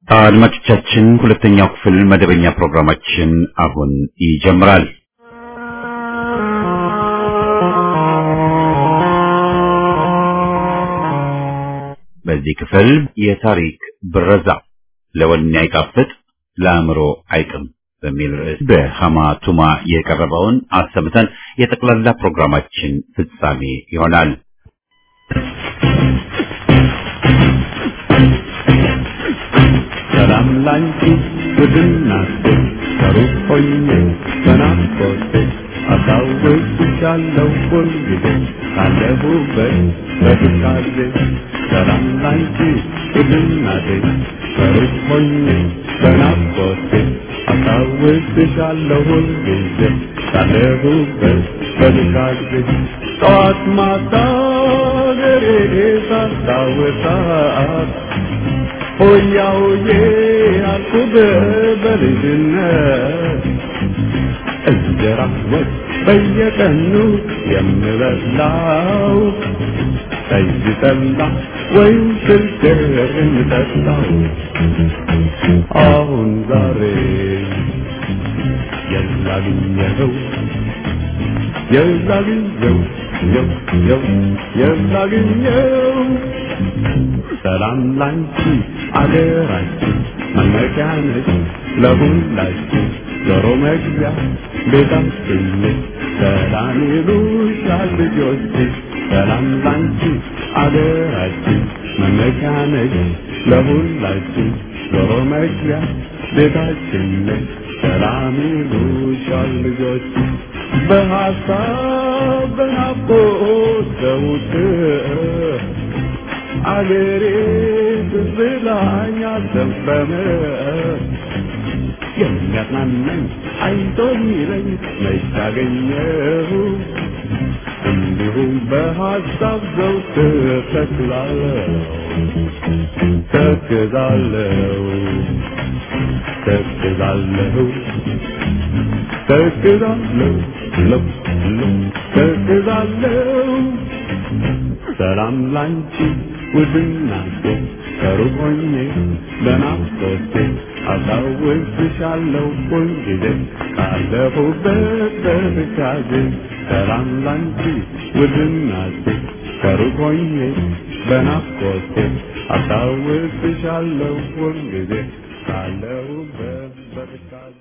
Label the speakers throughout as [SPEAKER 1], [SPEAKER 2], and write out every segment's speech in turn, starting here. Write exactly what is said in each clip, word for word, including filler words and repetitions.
[SPEAKER 1] አድማጮቻችን ሁለተኛው ክፍል መደበኛ ፕሮግራማችን አሁን ይጀምራል። በዚህ ክፍል የታሪክ ብረዛ ለወኔ አይጣፍጥ ለአእምሮ አይጥም በሚል ርዕስ በሐማ ቱማ የቀረበውን አሰምተን የጠቅላላ ፕሮግራማችን ፍጻሜ ይሆናል።
[SPEAKER 2] ሰላም ላንቺ ውድናቴ ከሩቅ ሆኜ በናፍቆቴ አስታውስሻለሁ ሁልጊዜ ካለሁበት በትካዜ። ሰላም ላንቺ ውድናቴ ከሩቅ ሆኜ በናፍቆቴ አስታውስሻለሁ ሁልጊዜ ካለሁበት በትካዜ። ጠዋት ማታ ገሬ ሳስታውሳት ሆያ ሆዬ አልኩህ በልጅነት እንጀራ ወጥ በየቀኑ የምበላው ጠጅ ጠላ ወይም ስልገር የምጠጣው አሁን ዛሬ የላግኘኸው የላግኘው የው የው የላግኘው ሰላም ላንቺ አገራችን መመኪያ ነች ለሁላችን ዞሮ መግቢያ ቤታችን ሰላም ይሉሻል ልጆች። ሰላም ላንቺ አገራችን መመኪያ ነች ለሁላችን ዞሮ መግቢያ ቤታችን ሰላም ይሉሻል ልጆች። በሐሳብ በናፍቆት ዘውትር አገሬ ትዝላኝ አልዘንበመ የሚያጽናናኝ አይዞህ የሚለኝ መች አገኘሁ። እንዲሁም በሐሳብ ዘውትር ተክዛለሁ ተክዛለሁ ተክዛለሁ ተክዛለሁ ለው ለው ተክዛለሁ። ሰላም ላንቺ ውድናቴ ከሩቅ ሆኜ በናፍቆቴ አስታውስሻለሁ ሁልጊዜ ካለሁበት በትካዜ። ሰላም ላንቺ ውድናቴ ከሩቅ ሆኜ በናፍቆቴ አስታውስሻለሁ ሁልጊዜ ካለሁበት በትካዜ።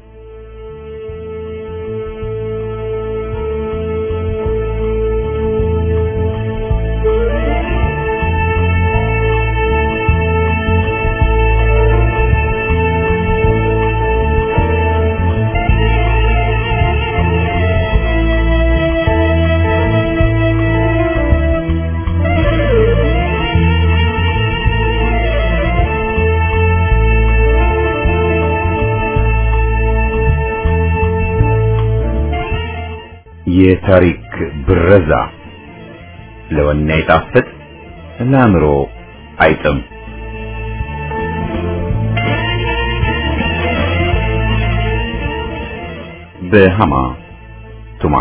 [SPEAKER 1] የታሪክ ብረዛ ለወኔ አይጣፍጥ ለአእምሮ አይጥም። በሐማ ቱማ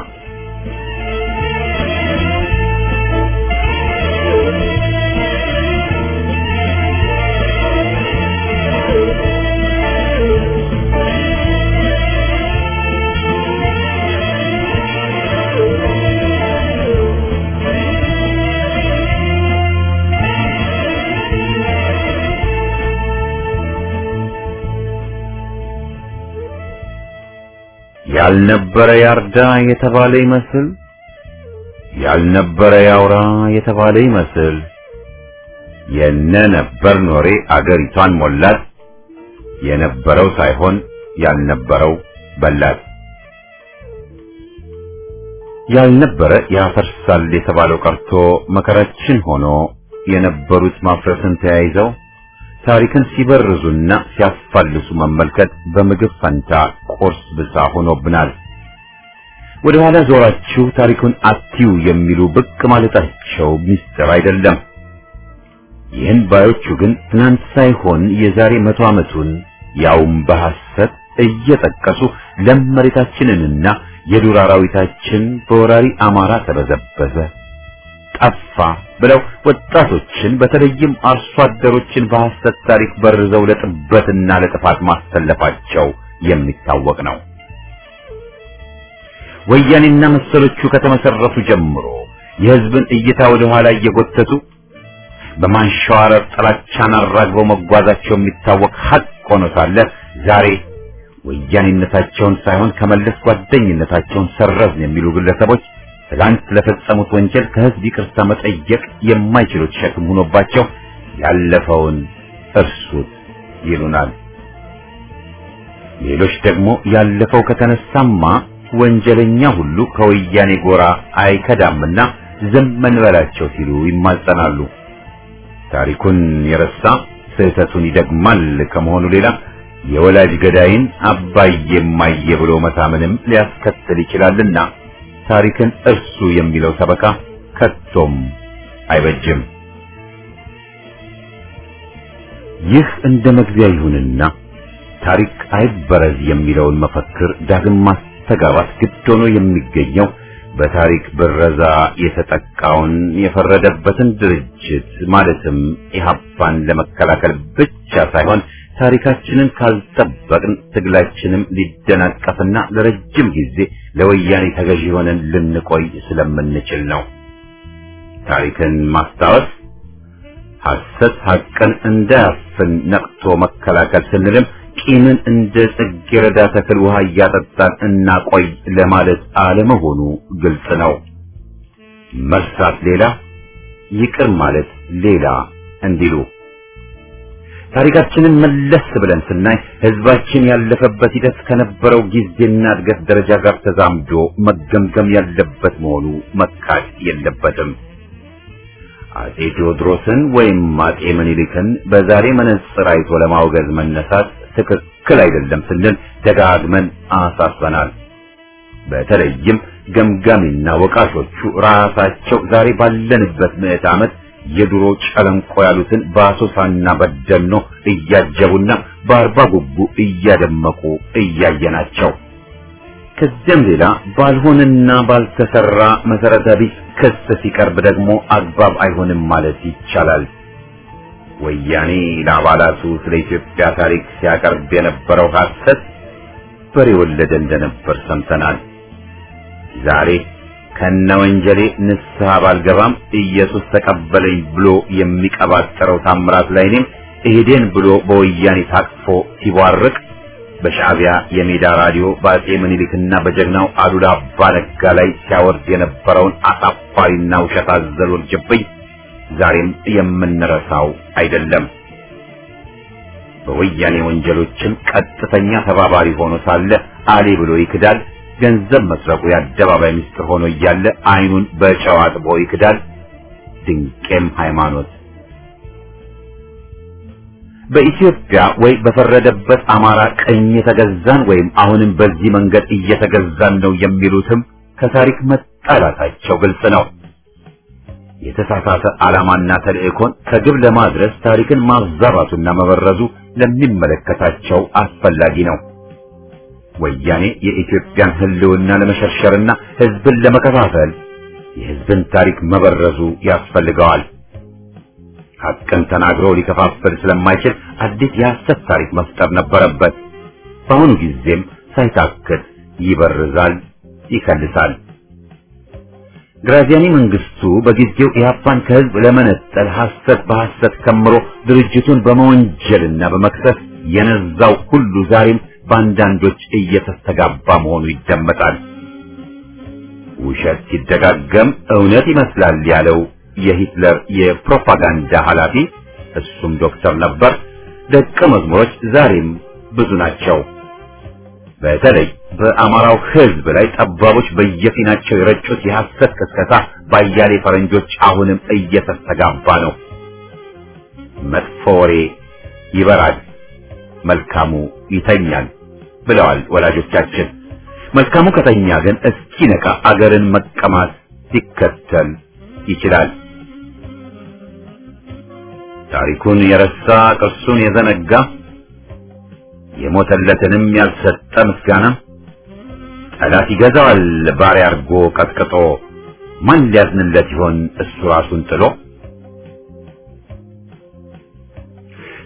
[SPEAKER 1] ያልነበረ ያርዳ የተባለ ይመስል ያልነበረ ያውራ የተባለ ይመስል የነ ነበር ኖሬ አገሪቷን ሞላት። የነበረው ሳይሆን ያልነበረው በላት። ያልነበረ ያፈርሳል የተባለው ቀርቶ መከራችን ሆኖ የነበሩት ማፍረስን ተያይዘው ታሪክን ሲበርዙና ሲያፋልሱ መመልከት በምግብ ፈንታ ቁርስ ብቻ ሆኖብናል። ወደ ኋላ ዞራችሁ ታሪኩን አትዩ የሚሉ ብቅ ማለታቸው ሚስጥር አይደለም። ይህን ባዮቹ ግን ትናንት ሳይሆን የዛሬ መቶ ዓመቱን ያውም በሐሰት እየጠቀሱ ለም መሬታችንንና የዱር አራዊታችን በወራሪ አማራ ተበዘበዘ፣ ጠፋ ብለው ወጣቶችን በተለይም አርሶ አደሮችን በሐሰት ታሪክ በርዘው ለጥበትና ለጥፋት ማስተለፋቸው የሚታወቅ ነው። ወያኔና መሰሎቹ ከተመሰረቱ ጀምሮ የሕዝብን እይታ ወደ ኋላ እየጎተቱ በማንሸዋረር ጥላቻን አራግበው መጓዛቸው የሚታወቅ ሐቅ ሆኖ ሳለ ዛሬ ወያኔነታቸውን ሳይሆን ከመለስ ጓደኝነታቸውን ሰረዝን የሚሉ ግለሰቦች ትላንት ለፈጸሙት ወንጀል ከሕዝብ ይቅርታ መጠየቅ የማይችሉት ሸክም ሆኖባቸው ያለፈውን እርሱት ይሉናል። ሌሎች ደግሞ ያለፈው ከተነሳማ ወንጀለኛ ሁሉ ከወያኔ ጎራ አይከዳምና ዝም እንበላቸው ሲሉ ይማጸናሉ። ታሪኩን የረሳ ስህተቱን ይደግማል ከመሆኑ ሌላ የወላጅ ገዳይን አባዬ እማዬ ብሎ መታመንም ሊያስከትል ይችላልና ታሪክን እርሱ የሚለው ሰበካ ከቶም አይበጅም። ይህ እንደ መግቢያ ይሁንና ታሪክ አይበረዝ የሚለውን መፈክር ዳግም ማስተጋባት ግድ ሆኖ የሚገኘው በታሪክ ብረዛ የተጠቃውን የፈረደበትን ድርጅት ማለትም ኢህአፓን ለመከላከል ብቻ ሳይሆን ታሪካችንን ካልጠበቅን ትግላችንም ሊደናቀፍና ለረጅም ጊዜ ለወያኔ ተገዢ ሆነን ልንቆይ ስለምንችል ነው። ታሪክን ማስታወስ ሐሰት ሐቅን እንዳያፍን ነቅቶ መከላከል ስንልም ቂምን እንደ ጽጌረዳ ተክል ውሃ እያጠጣን እናቆይ ለማለት አለመሆኑ ግልጽ ነው። መርሳት ሌላ፣ ይቅር ማለት ሌላ እንዲሉ ታሪካችንን መለስ ብለን ስናይ ሕዝባችን ያለፈበት ሂደት ከነበረው ጊዜና እድገት ደረጃ ጋር ተዛምዶ መገምገም ያለበት መሆኑ መካድ የለበትም። አጼ ቴዎድሮስን ወይም አጼ ምኒልክን በዛሬ መነጽር አይቶ ለማውገዝ መነሳት ትክክል አይደለም ስንል ደጋግመን አሳስበናል። በተለይም ገምጋሚና ወቃሾቹ ራሳቸው ዛሬ ባለንበት ምዕተ ዓመት የድሮ ጨለንቆ ያሉትን በአሶሳና በደኖ እያጀቡና በአርባ ጉቡ እያደመቁ እያየናቸው፣ ከዚያም ሌላ ባልሆነና ባልተሰራ መሰረተ ቢስ ክስ ሲቀርብ ደግሞ አግባብ አይሆንም ማለት ይቻላል። ወያኔ ለአባላቱ ስለ ኢትዮጵያ ታሪክ ሲያቀርብ የነበረው ሐሰት በሬ ወለደ እንደነበር ሰምተናል። ዛሬ ከነወንጀሌ ንስሐ ባልገባም ኢየሱስ ተቀበለኝ ብሎ የሚቀባጠረው ታምራት ላይኔም እሄደን ብሎ በወያኔ ታቅፎ ሲቧርቅ በሻዕቢያ የሜዳ ራዲዮ በአጼ ምኒልክና በጀግናው አሉላ አባ ነጋ ላይ ሲያወርድ የነበረውን አሳፋሪና ውሸት አዘል ውርጅብኝ ዛሬም የምንረሳው አይደለም። በወያኔ ወንጀሎችም ቀጥተኛ ተባባሪ ሆኖ ሳለ አሌ ብሎ ይክዳል። ገንዘብ መስረቁ የአደባባይ ምስጢር ሆኖ እያለ አይኑን በጨው አጥቦ ይክዳል። ድንቄም ሃይማኖት በኢትዮጵያ ወይ በፈረደበት አማራ ቀኝ የተገዛን ወይም አሁንም በዚህ መንገድ እየተገዛን ነው የሚሉትም ከታሪክ መጣላታቸው ግልጽ ነው። የተሳሳተ ዓላማና ተልእኮን ከግብ ለማድረስ ታሪክን ማዛባቱና መበረዙ ለሚመለከታቸው አስፈላጊ ነው። ወያኔ የኢትዮጵያን ሕልውና ለመሸርሸርና ሕዝብን ለመከፋፈል የሕዝብን ታሪክ መበረዙ ያስፈልገዋል። ሐቅን ተናግሮ ሊከፋፈል ስለማይችል አዲስ የሐሰት ታሪክ መፍጠር ነበረበት። በአሁኑ ጊዜም ሳይታክት ይበርዛል፣ ይከልሳል። ግራዚያኒ መንግስቱ በጊዜው ኢህአፓን ከህዝብ ለመነጠል ሐሰት በሐሰት ከምሮ ድርጅቱን በመወንጀልና በመክሰስ የነዛው ሁሉ ዛሬም በአንዳንዶች እየተስተጋባ መሆኑ ይደመጣል። ውሸት ሲደጋገም እውነት ይመስላል ያለው የሂትለር የፕሮፓጋንዳ ኃላፊ እሱም ዶክተር ነበር። ደቀ መዝሙሮች ዛሬም ብዙ ናቸው። በተለይ በአማራው ህዝብ ላይ ጠባቦች በየፊናቸው የረጩት የሐሰት ቅስቀሳ ባያሌ ፈረንጆች አሁንም እየተስተጋባ ነው። መጥፎ ወሬ ይበራል፣ መልካሙ ይተኛል ብለዋል ወላጆቻችን። መልካሙ ከተኛ ግን እስኪነቃ አገርን መቀማት ሊከተል ይችላል። ታሪኩን የረሳ ቅርሱን የዘነጋ የሞተለትንም ያልሰጠ ምስጋና ጠላት ይገዛዋል ባሪያ አርጎ ቀጥቅጦ። ማን ሊያዝንለት ይሆን እሱ ራሱን ጥሎ?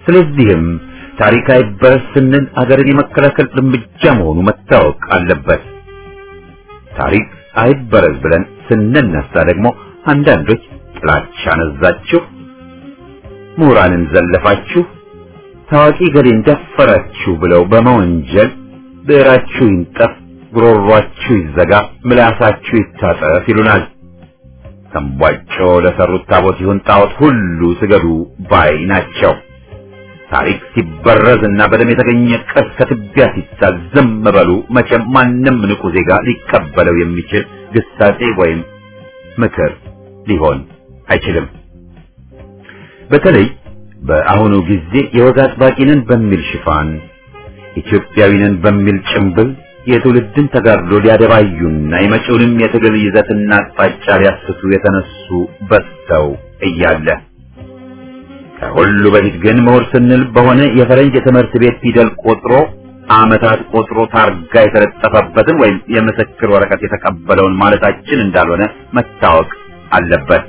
[SPEAKER 1] ስለዚህም ታሪክ አይበረስ ስንል አገርን የመከላከል እርምጃ መሆኑ መታወቅ አለበት። ታሪክ አይበረስ ብለን ስንነሳ ደግሞ አንዳንዶች ጥላቻ ነዛችሁ፣ ምሁራንን ዘለፋችሁ፣ ታዋቂ ገሌን ደፈራችሁ ብለው በመወንጀል ብዕራችሁ ይንጠፍ፣ ጉሮሯችሁ ይዘጋ፣ ምላሳችሁ ይታጠፍ ይሉናል። ተንቧጮ ለሰሩት ታቦት ይሁን ጣዖት ሁሉ ስገዱ ባይ ናቸው። ታሪክ ሲበረዝና በደም የተገኘ ቅርስ ከትቢያ ሲጣል ዝም በሉ። መቼም ማንም ንቁ ዜጋ ሊቀበለው የሚችል ግሳጼ ወይም ምክር ሊሆን አይችልም። በተለይ በአሁኑ ጊዜ የወግ አጥባቂንን በሚል ሽፋን ኢትዮጵያዊንን በሚል ጭምብል የትውልድን ተጋድሎ ሊያደባዩና የመጪውንም የትግል ይዘትና አቅጣጫ ሊያስቱ የተነሱ በዝተው እያለ ከሁሉ በፊት ግን ምሁር ስንል በሆነ የፈረንጅ የትምህርት ቤት ፊደል ቆጥሮ ዓመታት ቆጥሮ ታርጋ የተለጠፈበትን ወይም የምስክር ወረቀት የተቀበለውን ማለታችን እንዳልሆነ መታወቅ አለበት።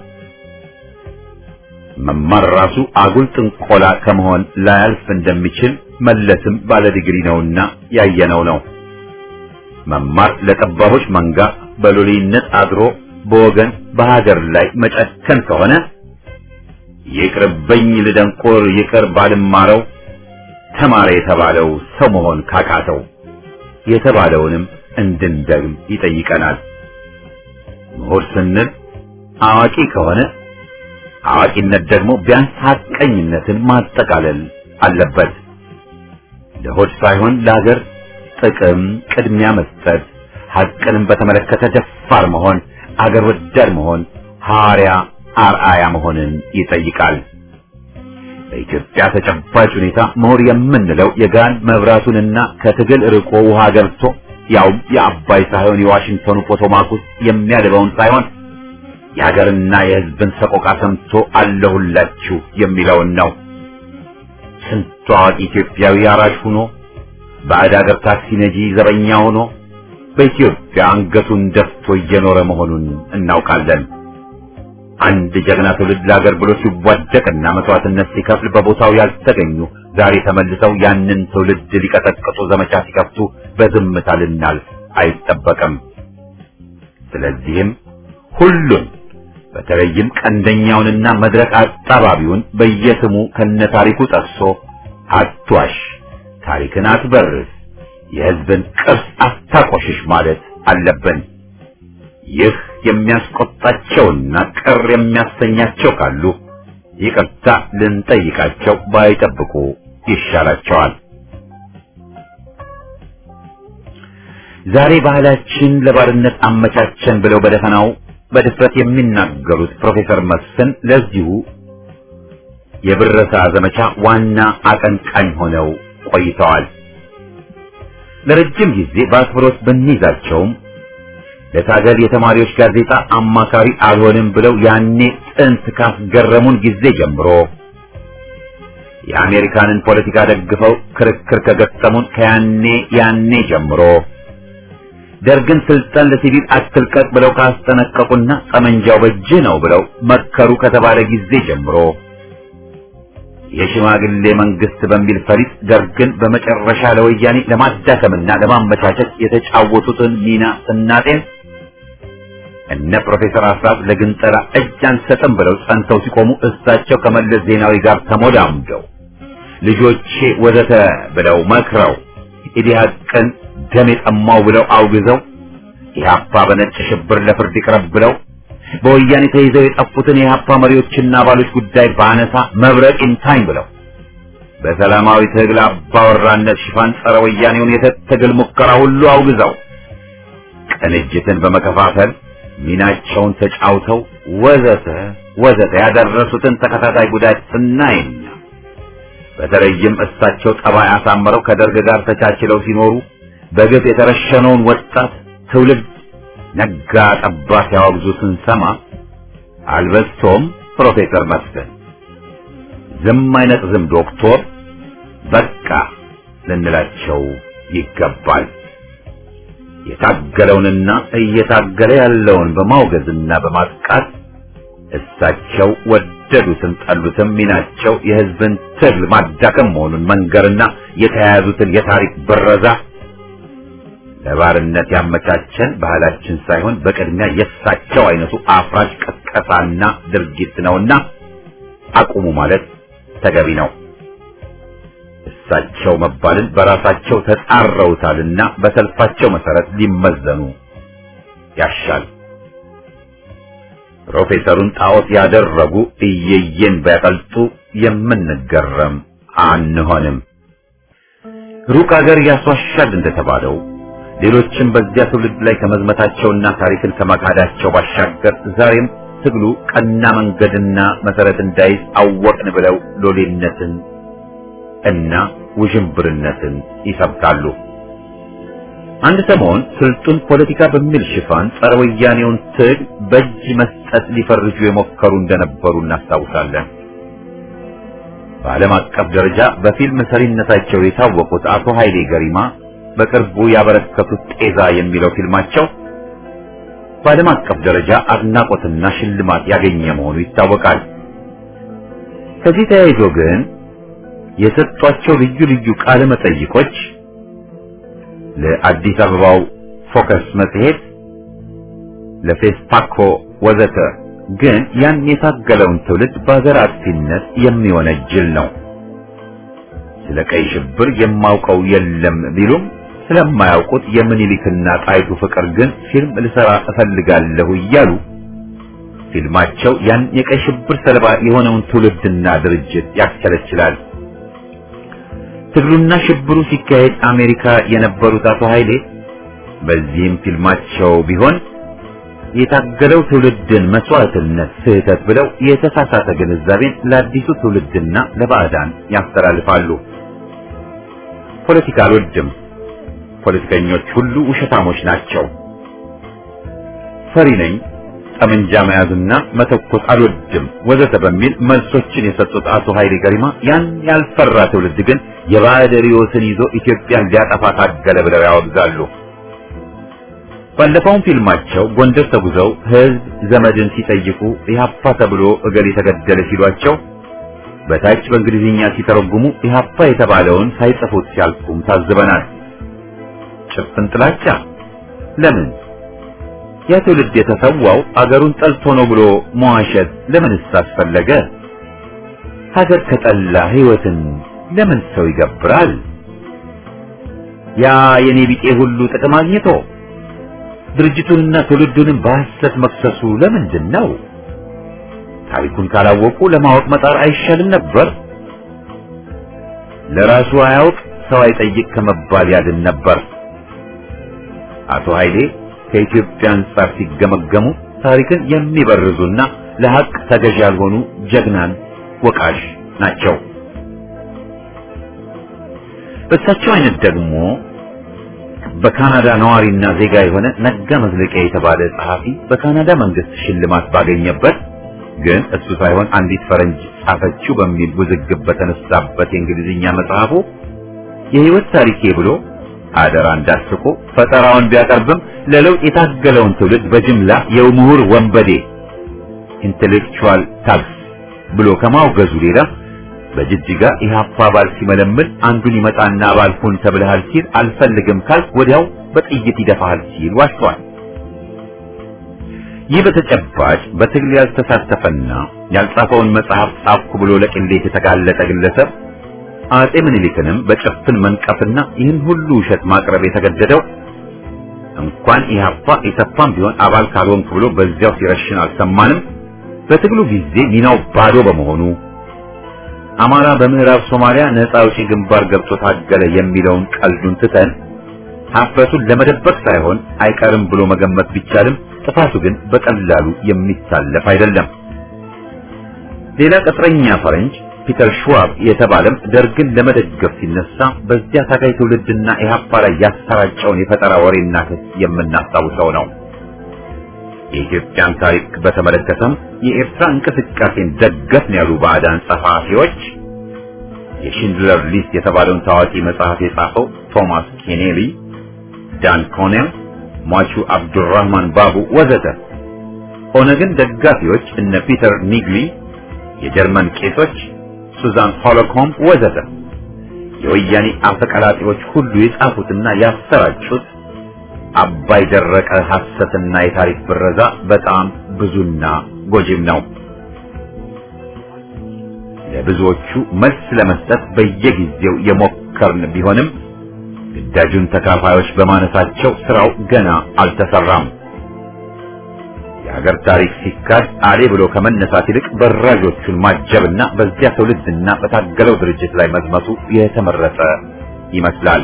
[SPEAKER 1] መማር ራሱ አጉል ጥንቆላ ከመሆን ላያልፍ እንደሚችል መለስም ባለ ዲግሪ ነውና ያየነው ነው። መማር ለጠባቦች መንጋ በሎሌነት አድሮ በወገን በሀገር ላይ መጨከን ከሆነ ይቅርብኝ ልደንቆር ይቅር ባልማረው ተማረ የተባለው ሰው መሆን ካቃተው የተባለውንም እንድንደግም ይጠይቀናል። ምሁር ስንል አዋቂ ከሆነ አዋቂነት ደግሞ ቢያንስ ሐቀኝነትን ማጠቃለል አለበት። ለሆድ ሳይሆን ለሀገር ጥቅም ቅድሚያ መስጠት፣ ሐቅንም በተመለከተ ደፋር መሆን፣ አገር ወዳድ መሆን፣ ሐዋርያ አርአያ መሆንን ይጠይቃል። በኢትዮጵያ ተጨባጭ ሁኔታ ምሁር የምንለው የጋን መብራቱንና ከትግል ርቆ ውሃ ገብቶ ያውም የአባይ ሳይሆን የዋሽንግተኑ ፖቶማክ ውስጥ የሚያልበውን ሳይሆን የሀገርና የሕዝብን ሰቆቃ ሰምቶ አለሁላችሁ የሚለውን ነው። ስንቱ አዋቂ ኢትዮጵያዊ አራሽ ሆኖ ባዕድ አገር ታክሲ ነጂ ዘበኛ ሆኖ በኢትዮጵያ አንገቱን ደፍቶ እየኖረ መሆኑን እናውቃለን። አንድ ጀግና ትውልድ ለሀገር ብሎ ሲዋደቅና መስዋዕትነት ሲከፍል በቦታው ያልተገኙ ዛሬ ተመልሰው ያንን ትውልድ ሊቀጠቅጡ ዘመቻ ሲከፍቱ በዝምታ ልናልፍ አይጠበቅም። ስለዚህም ሁሉም በተለይም ቀንደኛውንና መድረክ አጣባቢውን በየስሙ ከነታሪኩ ጠቅሶ አትዋሽ፣ ታሪክን አትበርዝ፣ የሕዝብን ቅርስ አታቆሽሽ ማለት አለብን። ይህ የሚያስቆጣቸውና ቅር የሚያሰኛቸው ካሉ ይቅርታ ልንጠይቃቸው ባይጠብቁ ይሻላቸዋል። ዛሬ ባህላችን ለባርነት አመቻቸን ብለው በደፈናው በድፍረት የሚናገሩት ፕሮፌሰር መስፍን ለዚሁ የብረሳ ዘመቻ ዋና አቀንቃኝ ሆነው ቆይተዋል። ለረጅም ጊዜ በአክብሮት ብንይዛቸውም ለታገል የተማሪዎች ጋዜጣ አማካሪ አልሆንም ብለው ያኔ ጥንት ካስገረሙን ጊዜ ጀምሮ የአሜሪካንን ፖለቲካ ደግፈው ክርክር ከገጠሙን ከያኔ ያኔ ጀምሮ ደርግን ስልጣን ለሲቪል አትልቀቅ ብለው ካስጠነቀቁና ጠመንጃው በእጅ ነው ብለው መከሩ ከተባለ ጊዜ ጀምሮ የሽማግሌ መንግስት በሚል ፈሪጥ ደርግን በመጨረሻ ለወያኔ ለማዳከምና ለማመቻቸት የተጫወቱትን ሚና ስናጤን እነ ፕሮፌሰር አስራት ለግንጠላ እጅ አንሰጥም ብለው ጸንተው ሲቆሙ እሳቸው ከመለስ ዜናዊ ጋር ተሞዳምደው ልጆቼ ወዘተ ብለው መክረው ኢዲሃቅን ደም የጠማው ብለው አውግዘው ኢህአፓ በነጭ ሽብር ለፍርድ ይቅረብ ብለው በወያኔ ተይዘው የጠፉትን የኢህአፓ መሪዎችና አባሎች ጉዳይ ባነሳ መብረቅ ይምታኝ ብለው በሰላማዊ ትግል አባወራነት ሽፋን ጸረ ወያኔውን የትግል ሙከራ ሁሉ አውግዘው ቅንጅትን በመከፋፈል ሚናቸውን ተጫውተው ወዘተ ወዘተ ያደረሱትን ተከታታይ ጉዳት ስናይና በተለይም እሳቸው ጠባይ አሳምረው ከደርግ ጋር ተቻችለው ሲኖሩ በግፍ የተረሸነውን ወጣት ትውልድ ነጋ ጠባ ሲያወግዙ ስንሰማ አልበስቶም ፕሮፌሰር መስፍን ዝም አይነት ዝም ዶክተር በቃ ልንላቸው ይገባል። የታገለውንና እየታገለ ያለውን በማውገዝና በማጥቃት እሳቸው ወደዱትም ጠሉትም ሚናቸው የህዝብን ትግል ማዳከም መሆኑን መንገርና የተያያዙትን የታሪክ ብረዛ ለባርነት ያመቻቸን ባህላችን ሳይሆን በቅድሚያ የእሳቸው አይነቱ አፍራሽ ቀስቀሳና ድርጊት ነውና አቁሙ ማለት ተገቢ ነው። እሳቸው መባልን በራሳቸው ተጻረውታልና በሰልፋቸው መሰረት ሊመዘኑ ያሻል። ፕሮፌሰሩን ጣዖት ያደረጉ እየየን ቢያቀልጡ የምንገረም አንሆንም። ሩቅ አገር ያስዋሻል እንደተባለው ሌሎችም በዚያ ትውልድ ላይ ከመዝመታቸውና ታሪክን ከመካዳቸው ባሻገር ዛሬም ትግሉ ቀና መንገድና መሰረት እንዳይዝ አወቅን ብለው ሎሌነትን እና ውዥንብርነትን ይሰብካሉ። አንድ ሰሞን ስልጡን ፖለቲካ በሚል ሽፋን ጸረ ወያኔውን ትግል በእጅ መስጠት ሊፈርጁ የሞከሩ እንደነበሩ እናስታውሳለን። በዓለም አቀፍ ደረጃ በፊልም ሰሪነታቸው የታወቁት አቶ ኃይሌ ገሪማ በቅርቡ ያበረከቱት ጤዛ የሚለው ፊልማቸው በዓለም አቀፍ ደረጃ አድናቆትና ሽልማት ያገኘ መሆኑ ይታወቃል። ከዚህ ተያይዞ ግን የሰጧቸው ልዩ ልዩ ቃለ መጠይቆች ለአዲስ አበባው ፎከስ መጽሔት፣ ለፌስፓኮ ወዘተ ግን ያን የታገለውን ትውልድ በአገር አጥፊነት የሚወነጅል ነው። ስለ ቀይ ሽብር የማውቀው የለም ቢሉም ስለማያውቁት የምኒልክና ጣይቱ ፍቅር ግን ፊልም ልሰራ እፈልጋለሁ እያሉ ፊልማቸው ያን የቀይ ሽብር ሰለባ የሆነውን ትውልድና ድርጅት ያስከለችላል። ትግሉና ሽብሩ ሲካሄድ አሜሪካ የነበሩት አቶ ኃይሌ በዚህም ፊልማቸው ቢሆን የታገለው ትውልድን መስዋዕትነት ስህተት ብለው የተሳሳተ ግንዛቤን ለአዲሱ ትውልድና ለባዕዳን ያስተላልፋሉ። ፖለቲካ አልወድም፣ ፖለቲከኞች ሁሉ ውሸታሞች ናቸው፣ ፈሪ ነኝ፣ ጠመንጃ መያዝና መተኮስ አልወድም ወዘተ በሚል መልሶችን የሰጡት አቶ ኃይሌ ገሪማ ያን ያልፈራ ትውልድ ግን የባዕድ ርዕዮትን ይዞ ኢትዮጵያን ሊያጠፋ ታገለ ብለው ያወግዛሉ። ባለፈው ፊልማቸው ጎንደር ተጉዘው ህዝብ ዘመድን ሲጠይቁ ኢህአፓ ተብሎ እገሌ ተገደለ ሲሏቸው በታች በእንግሊዝኛ ሲተረጉሙ ኢህአፓ የተባለውን ሳይጽፉት ሲያልፉም ታዝበናል። ጭፍን ጥላቻ ለምን? ያ ትውልድ የተሰዋው አገሩን ጠልቶ ነው ብሎ መዋሸት ለምንስ አስፈለገ? ሀገር ከጠላ ህይወትን ለምን ሰው ይገብራል? ያ የኔ ቢጤ ሁሉ ጥቅም አግኝቶ ድርጅቱንና ትውልዱንም በሐሰት መክሰሱ ለምንድን ነው? ታሪኩን ካላወቁ ለማወቅ መጣር አይሻልም ነበር? ለራሱ አያውቅ ሰው አይጠይቅ ከመባል ያድን ነበር። አቶ ኃይሌ ከኢትዮጵያ አንጻር ሲገመገሙ ታሪክን የሚበርዙና ለሐቅ ተገዥ ያልሆኑ ጀግናን ወቃሽ ናቸው። በእሳቸው አይነት ደግሞ በካናዳ ነዋሪና ዜጋ የሆነ ነጋ መዝለቂያ የተባለ ጸሐፊ በካናዳ መንግስት ሽልማት ባገኘበት ግን እሱ ሳይሆን አንዲት ፈረንጅ ጻፈችው በሚል ውዝግብ በተነሳበት የእንግሊዝኛ መጽሐፉ የህይወት ታሪኬ ብሎ አደራ እንዳስቆ ፈጠራውን ቢያቀርብም ለለውጥ የታገለውን ትውልድ በጅምላ የምሁር ወንበዴ ኢንተሌክቹዋል ታግስ ብሎ ከማውገዙ ሌላ በጅጅጋ ኢህአፓ አባል ሲመለምል አንዱን ይመጣና አባል ሁን ተብለሃል ሲል አልፈልግም ካልክ ወዲያው በጥይት ይደፋሃል ሲል ዋሽቷል። ይህ በተጨባጭ በትግል ያልተሳተፈና ያልጻፈውን መጽሐፍ ጻፍኩ ብሎ ለቅሌት የተጋለጠ ግለሰብ አጼ ምኒልክንም በጭፍን መንቀፍና ይህን ሁሉ ውሸት ማቅረብ የተገደደው እንኳን ኢህአፓ ኢሰፓም ቢሆን አባል ካልሆንክ ብሎ በዚያው ሲረሽን አልሰማንም። በትግሉ ጊዜ ሚናው ባዶ በመሆኑ አማራ በምዕራብ ሶማሊያ ነፃ አውጪ ግንባር ገብቶ ታገለ የሚለውን ቀልዱን ትተን ሀፍረቱን ለመደበቅ ሳይሆን አይቀርም ብሎ መገመት ቢቻልም ጥፋቱ ግን በቀላሉ የሚታለፍ አይደለም። ሌላ ቅጥረኛ ፈረንጅ ፒተር ሽዋብ የተባለም ደርግን ለመደገፍ ሲነሳ በዚያ ታጋይ ትውልድና ኢህአፓ ላይ ያሰራጨውን የፈጠራ ወሬና ክስ የምናስታውሰው ነው። የኢትዮጵያን ታሪክ በተመለከተም የኤርትራ እንቅስቃሴን ደገፍን ያሉ ባዕዳን ጸሐፊዎች የሺንድለር ሊስት የተባለውን ታዋቂ መጽሐፍ የጻፈው ቶማስ ኬኔሊ፣ ዳን ኮኔል፣ ሟቹ አብዱራህማን ባቡ ወዘተ የኦነግን ደጋፊዎች እነ ፒተር ኒግሊ፣ የጀርመን ቄሶች ሱዛን ሆሎኮም ወዘተ የወያኔ አፈቀላጤዎች ሁሉ የጻፉትና ያሰራጩት አባይ ደረቀ ሐሰትና የታሪክ ብረዛ በጣም ብዙና ጎጂም ነው። ለብዙዎቹ መልስ ለመስጠት በየጊዜው የሞከርን ቢሆንም ግዳጁን ተካፋዮች በማነሳቸው ስራው ገና አልተሰራም። የሀገር ታሪክ ሲካድ አሌ ብሎ ከመነሳት ይልቅ በራዦቹን ማጀብና በዚያ ትውልድና በታገለው ድርጅት ላይ መዝመቱ የተመረጠ ይመስላል።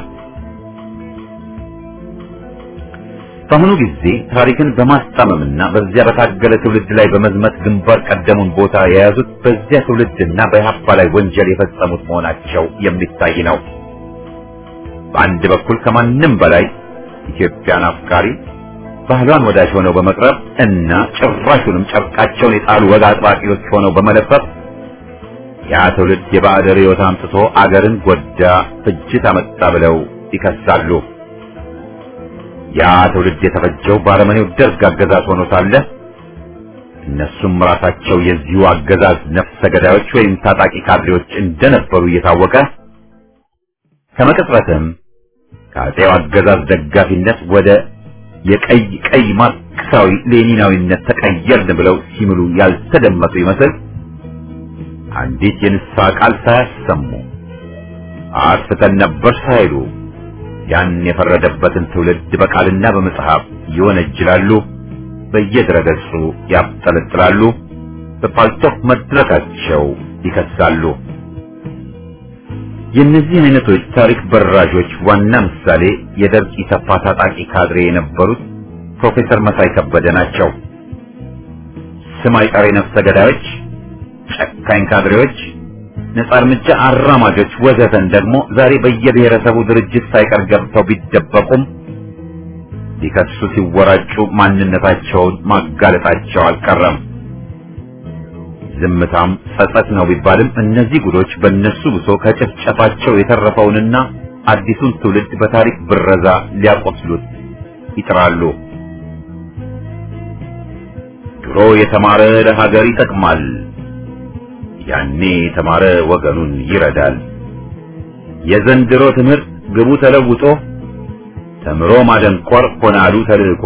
[SPEAKER 1] በአሁኑ ጊዜ ታሪክን በማስጣመምና በዚያ በታገለ ትውልድ ላይ በመዝመት ግንባር ቀደሙን ቦታ የያዙት በዚያ ትውልድና በኢህአፓ ላይ ወንጀል የፈጸሙት መሆናቸው የሚታይ ነው። በአንድ በኩል ከማንም በላይ ኢትዮጵያን አፍቃሪ ባህሏን ወዳጅ ሆነው በመቅረብ እና ጭራሹንም ጨርቃቸውን የጣሉ ወግ አጥባቂዎች ሆነው በመለፈፍ ያ ትውልድ የባዕድ ርዕዮት አምጥቶ አገርን ጎዳ፣ ፍጅት አመጣ ብለው ይከሳሉ። ያ ትውልድ የተፈጀው ባረመኔው ደርግ አገዛዝ ሆኖ ሳለ እነሱም ራሳቸው የዚሁ አገዛዝ ነፍሰ ገዳዮች ወይም ታጣቂ ካድሬዎች እንደነበሩ እየታወቀ ከመቅጽበትም ከአፄው አገዛዝ ደጋፊነት ወደ የቀይ ቀይ ማርክሳዊ ሌኒናዊነት ተቀየርን ብለው ሲምሉ ያልተደመጡ ይመስል አንዲት የንስሐ ቃል ሳያሰሙ አጥፍተን ነበር ሳይሉ ያን የፈረደበትን ትውልድ በቃልና በመጽሐፍ ይወነጅላሉ፣ በየድረገጹ ያብጠለጥላሉ፣ በፓልቶክ መድረካቸው ይከሳሉ። የእነዚህ አይነቶች ታሪክ በራዦች ዋና ምሳሌ የደርግ ኢሰፓ ታጣቂ ካድሬ የነበሩት ፕሮፌሰር መሳይ ከበደ ናቸው። ስም አይጠሪ ነፍሰ ገዳዮች፣ ጨካኝ ካድሬዎች፣ ነጻ እርምጃ አራማጆች ወዘተን ደግሞ ዛሬ በየብሔረሰቡ ድርጅት ሳይቀር ገብተው ቢደበቁም ሊከሱ ሲወራጩ ማንነታቸውን ማጋለጣቸው አልቀረም። ዝምታም ጸጸት ነው ቢባልም እነዚህ ጉዶች በእነሱ ብሶ ከጭፍጨፋቸው የተረፈውንና አዲሱን ትውልድ በታሪክ ብረዛ ሊያቆስሉት ይጥራሉ። ድሮ የተማረ ለሀገር ይጠቅማል፣ ያኔ የተማረ ወገኑን ይረዳል። የዘንድሮ ትምህርት ግቡ ተለውጦ ተምሮ ማደንቆር ሆናሉ ተልእኮ።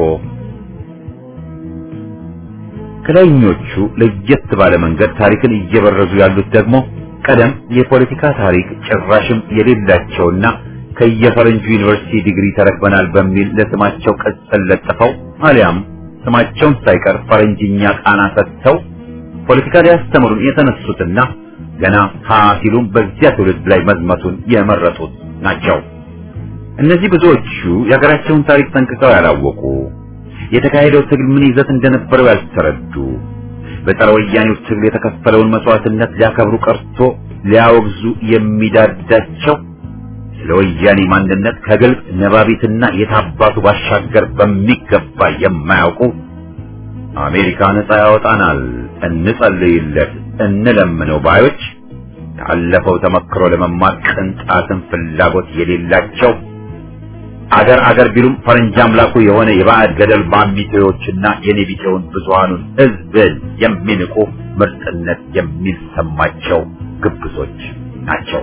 [SPEAKER 1] ከላይኞቹ ለየት ባለ መንገድ ታሪክን እየበረዙ ያሉት ደግሞ ቀደም የፖለቲካ ታሪክ ጭራሽም የሌላቸውና ከየፈረንጁ ዩኒቨርሲቲ ዲግሪ ተረክበናል በሚል ለስማቸው ቅጽል ለጥፈው አሊያም ስማቸውን ሳይቀር ፈረንጅኛ ቃና ሰጥተው ፖለቲካ ሊያስተምሩን የተነሱትና ገና ሀ ሲሉም በዚያ ትውልድ ላይ መዝመቱን የመረጡት ናቸው። እነዚህ ብዙዎቹ የሀገራቸውን ታሪክ ጠንቅቀው ያላወቁ፣ የተካሄደው ትግል ምን ይዘት እንደነበረው ያልተረዱ፣ በጸረ ወያኔው ትግል የተከፈለውን መስዋዕትነት ሊያከብሩ ቀርቶ ሊያወግዙ የሚዳዳቸው፣ ስለ ወያኔ ማንነት ከግልጽ ነባቢትና የታባቱ ባሻገር በሚገባ የማያውቁ፣ አሜሪካ ነጻ ያወጣናል እንጸልይለት እንለምነው ባዮች፣ ያለፈው ተመክሮ ለመማር ቅንጣትን ፍላጎት የሌላቸው፣ አገር አገር ቢሉም ፈረንጅ አምላኩ የሆነ የባዕድ ገደል ባሚቴዎችና የኔቢቴውን ብዙሃኑን ሕዝብን የሚንቁ ምርጥነት የሚሰማቸው ግብዞች ናቸው።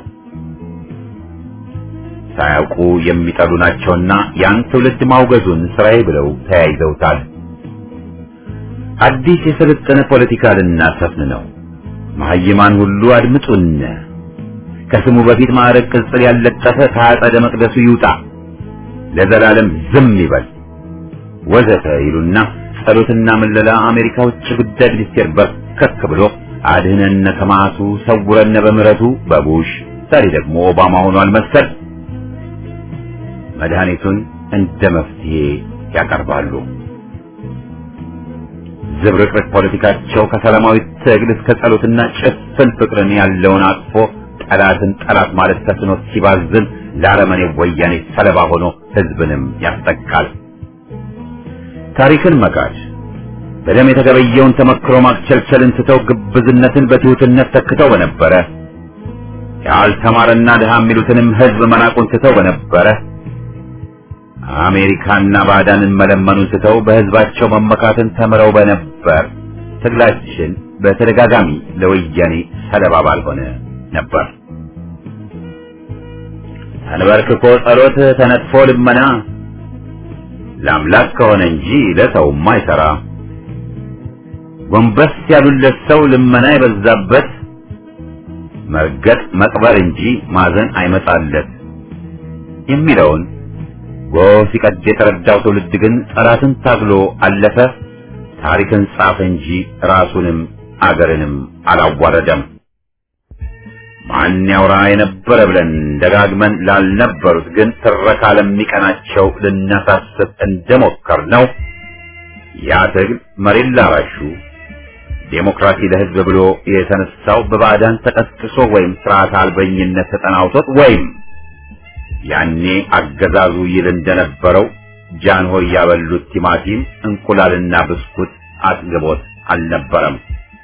[SPEAKER 1] ሳያውቁ የሚጠሉ ናቸውና ያን ትውልድ ማውገዙን ስራዬ ብለው ተያይዘውታል። አዲስ የሰለጠነ ፖለቲካ ልናሰፍን ነው። መሀይማን ሁሉ አድምጡን። ከስሙ በፊት ማዕረግ ቅጽል ያለጠፈ ከአጸደ መቅደሱ ይውጣ፣ ለዘላለም ዝም ይበል ወዘተ ይሉና ጸሎትና መለላ አሜሪካ ውጭ ጉዳይ ሚኒስቴር በርከክ ብሎ አድህነነ ከማቱ ሰውረነ በምህረቱ በቡሽ ዛሬ ደግሞ ኦባማ ሆኗል መሰል መድኃኒቱን እንደ መፍትሄ ያቀርባሉ። ዝብርቅርቅ ፖለቲካቸው ከሰላማዊ ትግል እስከ ጸሎትና ጭፍን ፍቅርን ያለውን አጥፎ ጠላትን ጠላት ማለት ተስኖት ሲባዝን ለአረመኔ ወያኔ ሰለባ ሆኖ ህዝብንም ያስጠቃል። ታሪክን መካድ፣ በደም የተገበየውን ተመክሮ ማክቸልቸልን ትተው ግብዝነትን በትሁትነት ተክተው በነበረ፣ ያልተማረና ድሃ የሚሉትንም ህዝብ መናቁን ትተው በነበረ፣ አሜሪካና ባዕዳንን መለመኑን ትተው በህዝባቸው መመካትን ተምረው በነበረ በነበር ትግላችን በተደጋጋሚ ለወያኔ ሰለባ ባልሆነ ነበር። ተንበርክኮ ጸሎት ተነጥፎ ልመና ለአምላክ ከሆነ እንጂ ለሰውም አይሰራ። ጎንበስ ያሉለት ሰው ልመና የበዛበት መርገጥ መቅበር እንጂ ማዘን አይመጣለት የሚለውን ጎህ ሲቀድ የተረዳው ትውልድ ግን ጠላትን ታግሎ አለፈ። ታሪክን ጻፈ እንጂ ራሱንም አገርንም አላዋረደም። ማን ያውራ የነበረ ብለን ደጋግመን ላልነበሩት ግን ትረካ ለሚቀናቸው ልናሳስብ እንደሞከር ነው። ያ ትግል መሬት ላራሹ ዴሞክራሲ ለሕዝብ ብሎ የተነሳው በባዕዳን ተቀስቅሶ ወይም ስርዓት አልበኝነት ተጠናውቶት ወይም ያኔ አገዛዙ ይል እንደነበረው ጃንሆይ ያበሉት ቲማቲም እንቁላልና ብስኩት አጥግቦት አልነበረም።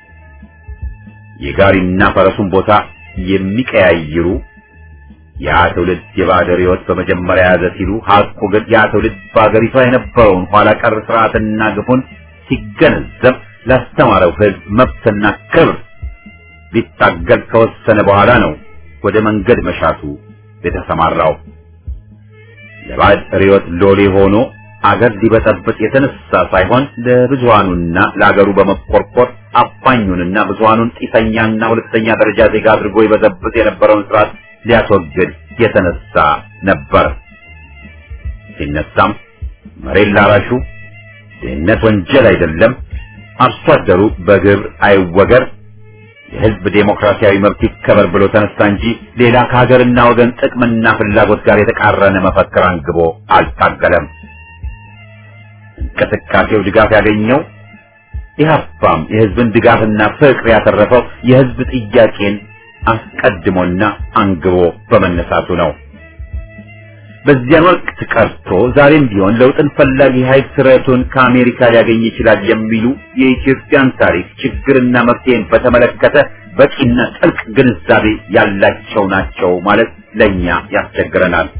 [SPEAKER 1] የጋሪና ፈረሱን ቦታ የሚቀያይሩ ያ ትውልድ የባዕድ ሕይወት በመጀመሪያ ያዘ ሲሉ ሐቁ ግን ያ ትውልድ በአገሪቷ የነበረውን ኋላ ቀር ስርዓትና ግፉን ሲገነዘብ ላስተማረው ሕዝብ መብትና ክብር ሊታገል ከወሰነ በኋላ ነው ወደ መንገድ መሻቱ የተሰማራው። ለባዕድ ሕይወት ሎሌ ሆኖ አገር ሊበጠብጥ የተነሳ ሳይሆን ለብዙሃኑና ለአገሩ በመቆርቆር አፋኙንና ብዙሃኑን ጢሰኛና ሁለተኛ ደረጃ ዜጋ አድርጎ ይበዘብጥ የነበረውን ስርዓት ሊያስወግድ የተነሳ ነበር። ሲነሳም መሬት ላራሹ ድህነት ወንጀል አይደለም፣ አርሶ አደሩ በግብር አይወገር፣ የሕዝብ ዴሞክራሲያዊ መብት ይከበር ብሎ ተነሳ እንጂ ሌላ ከሀገርና ወገን ጥቅምና ፍላጎት ጋር የተቃረነ መፈክር አንግቦ አልታገለም። እንቅስቃሴው ድጋፍ ያገኘው ኢህአፓም የሕዝብን ድጋፍና ፍቅር ያተረፈው የሕዝብ ጥያቄን አስቀድሞና አንግቦ በመነሳቱ ነው። በዚያን ወቅት ቀርቶ ዛሬም ቢሆን ለውጥን ፈላጊ ኃይል ስረቱን ከአሜሪካ ሊያገኝ ይችላል የሚሉ የኢትዮጵያን ታሪክ ችግርና መፍትሄን በተመለከተ በቂና ጥልቅ ግንዛቤ ያላቸው ናቸው ማለት ለኛ ያስቸግረናል።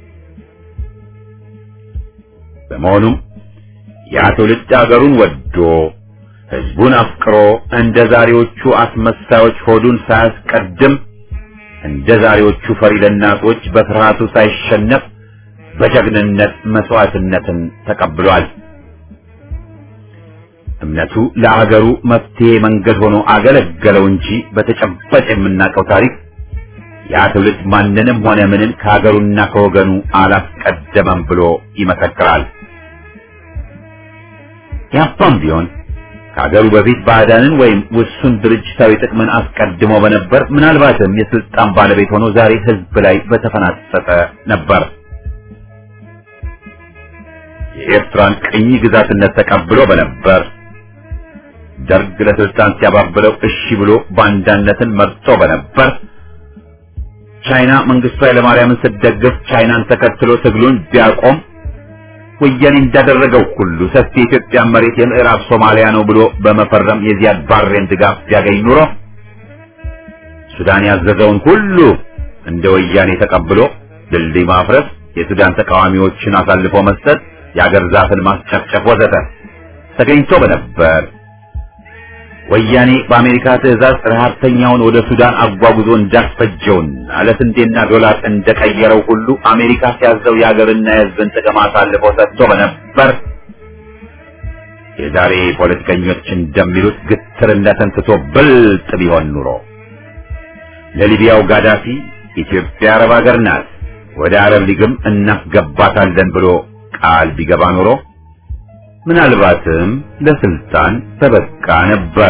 [SPEAKER 1] በመሆኑም ያ ትውልድ አገሩን ወዶ ሕዝቡን አፍቅሮ እንደ ዛሬዎቹ አስመሳዮች ሆዱን ሳያስቀድም እንደ ዛሬዎቹ ፈሪ ለናቶች በፍርሃቱ ሳይሸነፍ በጀግንነት መስዋዕትነትን ተቀብሏል። እምነቱ ለአገሩ መፍትሄ መንገድ ሆኖ አገለገለው እንጂ በተጨባጭ የምናውቀው ታሪክ ያ ትውልድ ማንንም ሆነ ምንን ከአገሩና ከወገኑ አላስቀደመም ብሎ ይመሰክራል። ያፋም ቢሆን ከአገሩ በፊት ባዕዳንን ወይም ውሱን ድርጅታዊ ጥቅምን አስቀድሞ በነበር ምናልባትም የስልጣን ባለቤት ሆኖ ዛሬ ሕዝብ ላይ በተፈናጠጠ ነበር። የኤርትራን ቅኝ ግዛትነት ተቀብሎ በነበር ደርግ ለስልጣን ሲያባብለው እሺ ብሎ ባንዳነትን መርጦ በነበር ቻይና መንግስቱ ኃይለማርያምን ስትደግፍ ቻይናን ተከትሎ ትግሉን ቢያቆም ወያኔ እንዳደረገው ሁሉ ሰፊ የኢትዮጵያ መሬት የምዕራብ ሶማሊያ ነው ብሎ በመፈረም የዚያድ ባሬን ድጋፍ ቢያገኝ ኑሮ ሱዳን ያዘዘውን ሁሉ እንደ ወያኔ ተቀብሎ ድልድይ ማፍረስ፣ የሱዳን ተቃዋሚዎችን አሳልፎ መስጠት፣ የአገር ዛፍን ማስጨፍጨፍ ወዘተ ተገኝቶ በነበር ወያኔ በአሜሪካ ትዕዛዝ ረሃብተኛውን ወደ ሱዳን አጓጉዞ እንዳስፈጀውና ለስንዴና ዶላር እንደቀየረው ሁሉ አሜሪካ ሲያዘው የሀገርና የሕዝብን ጥቅም አሳልፎ ሰጥቶ በነበር የዛሬ ፖለቲከኞች እንደሚሉት ግትርነትን ትቶ ብልጥ ቢሆን ኑሮ ለሊቢያው ጋዳፊ ኢትዮጵያ አረብ ሀገር ናት፣ ወደ አረብ ሊግም እናስገባታለን ብሎ ቃል ቢገባ ኑሮ ምናልባትም ለስልጣን ተበቃ ነበር።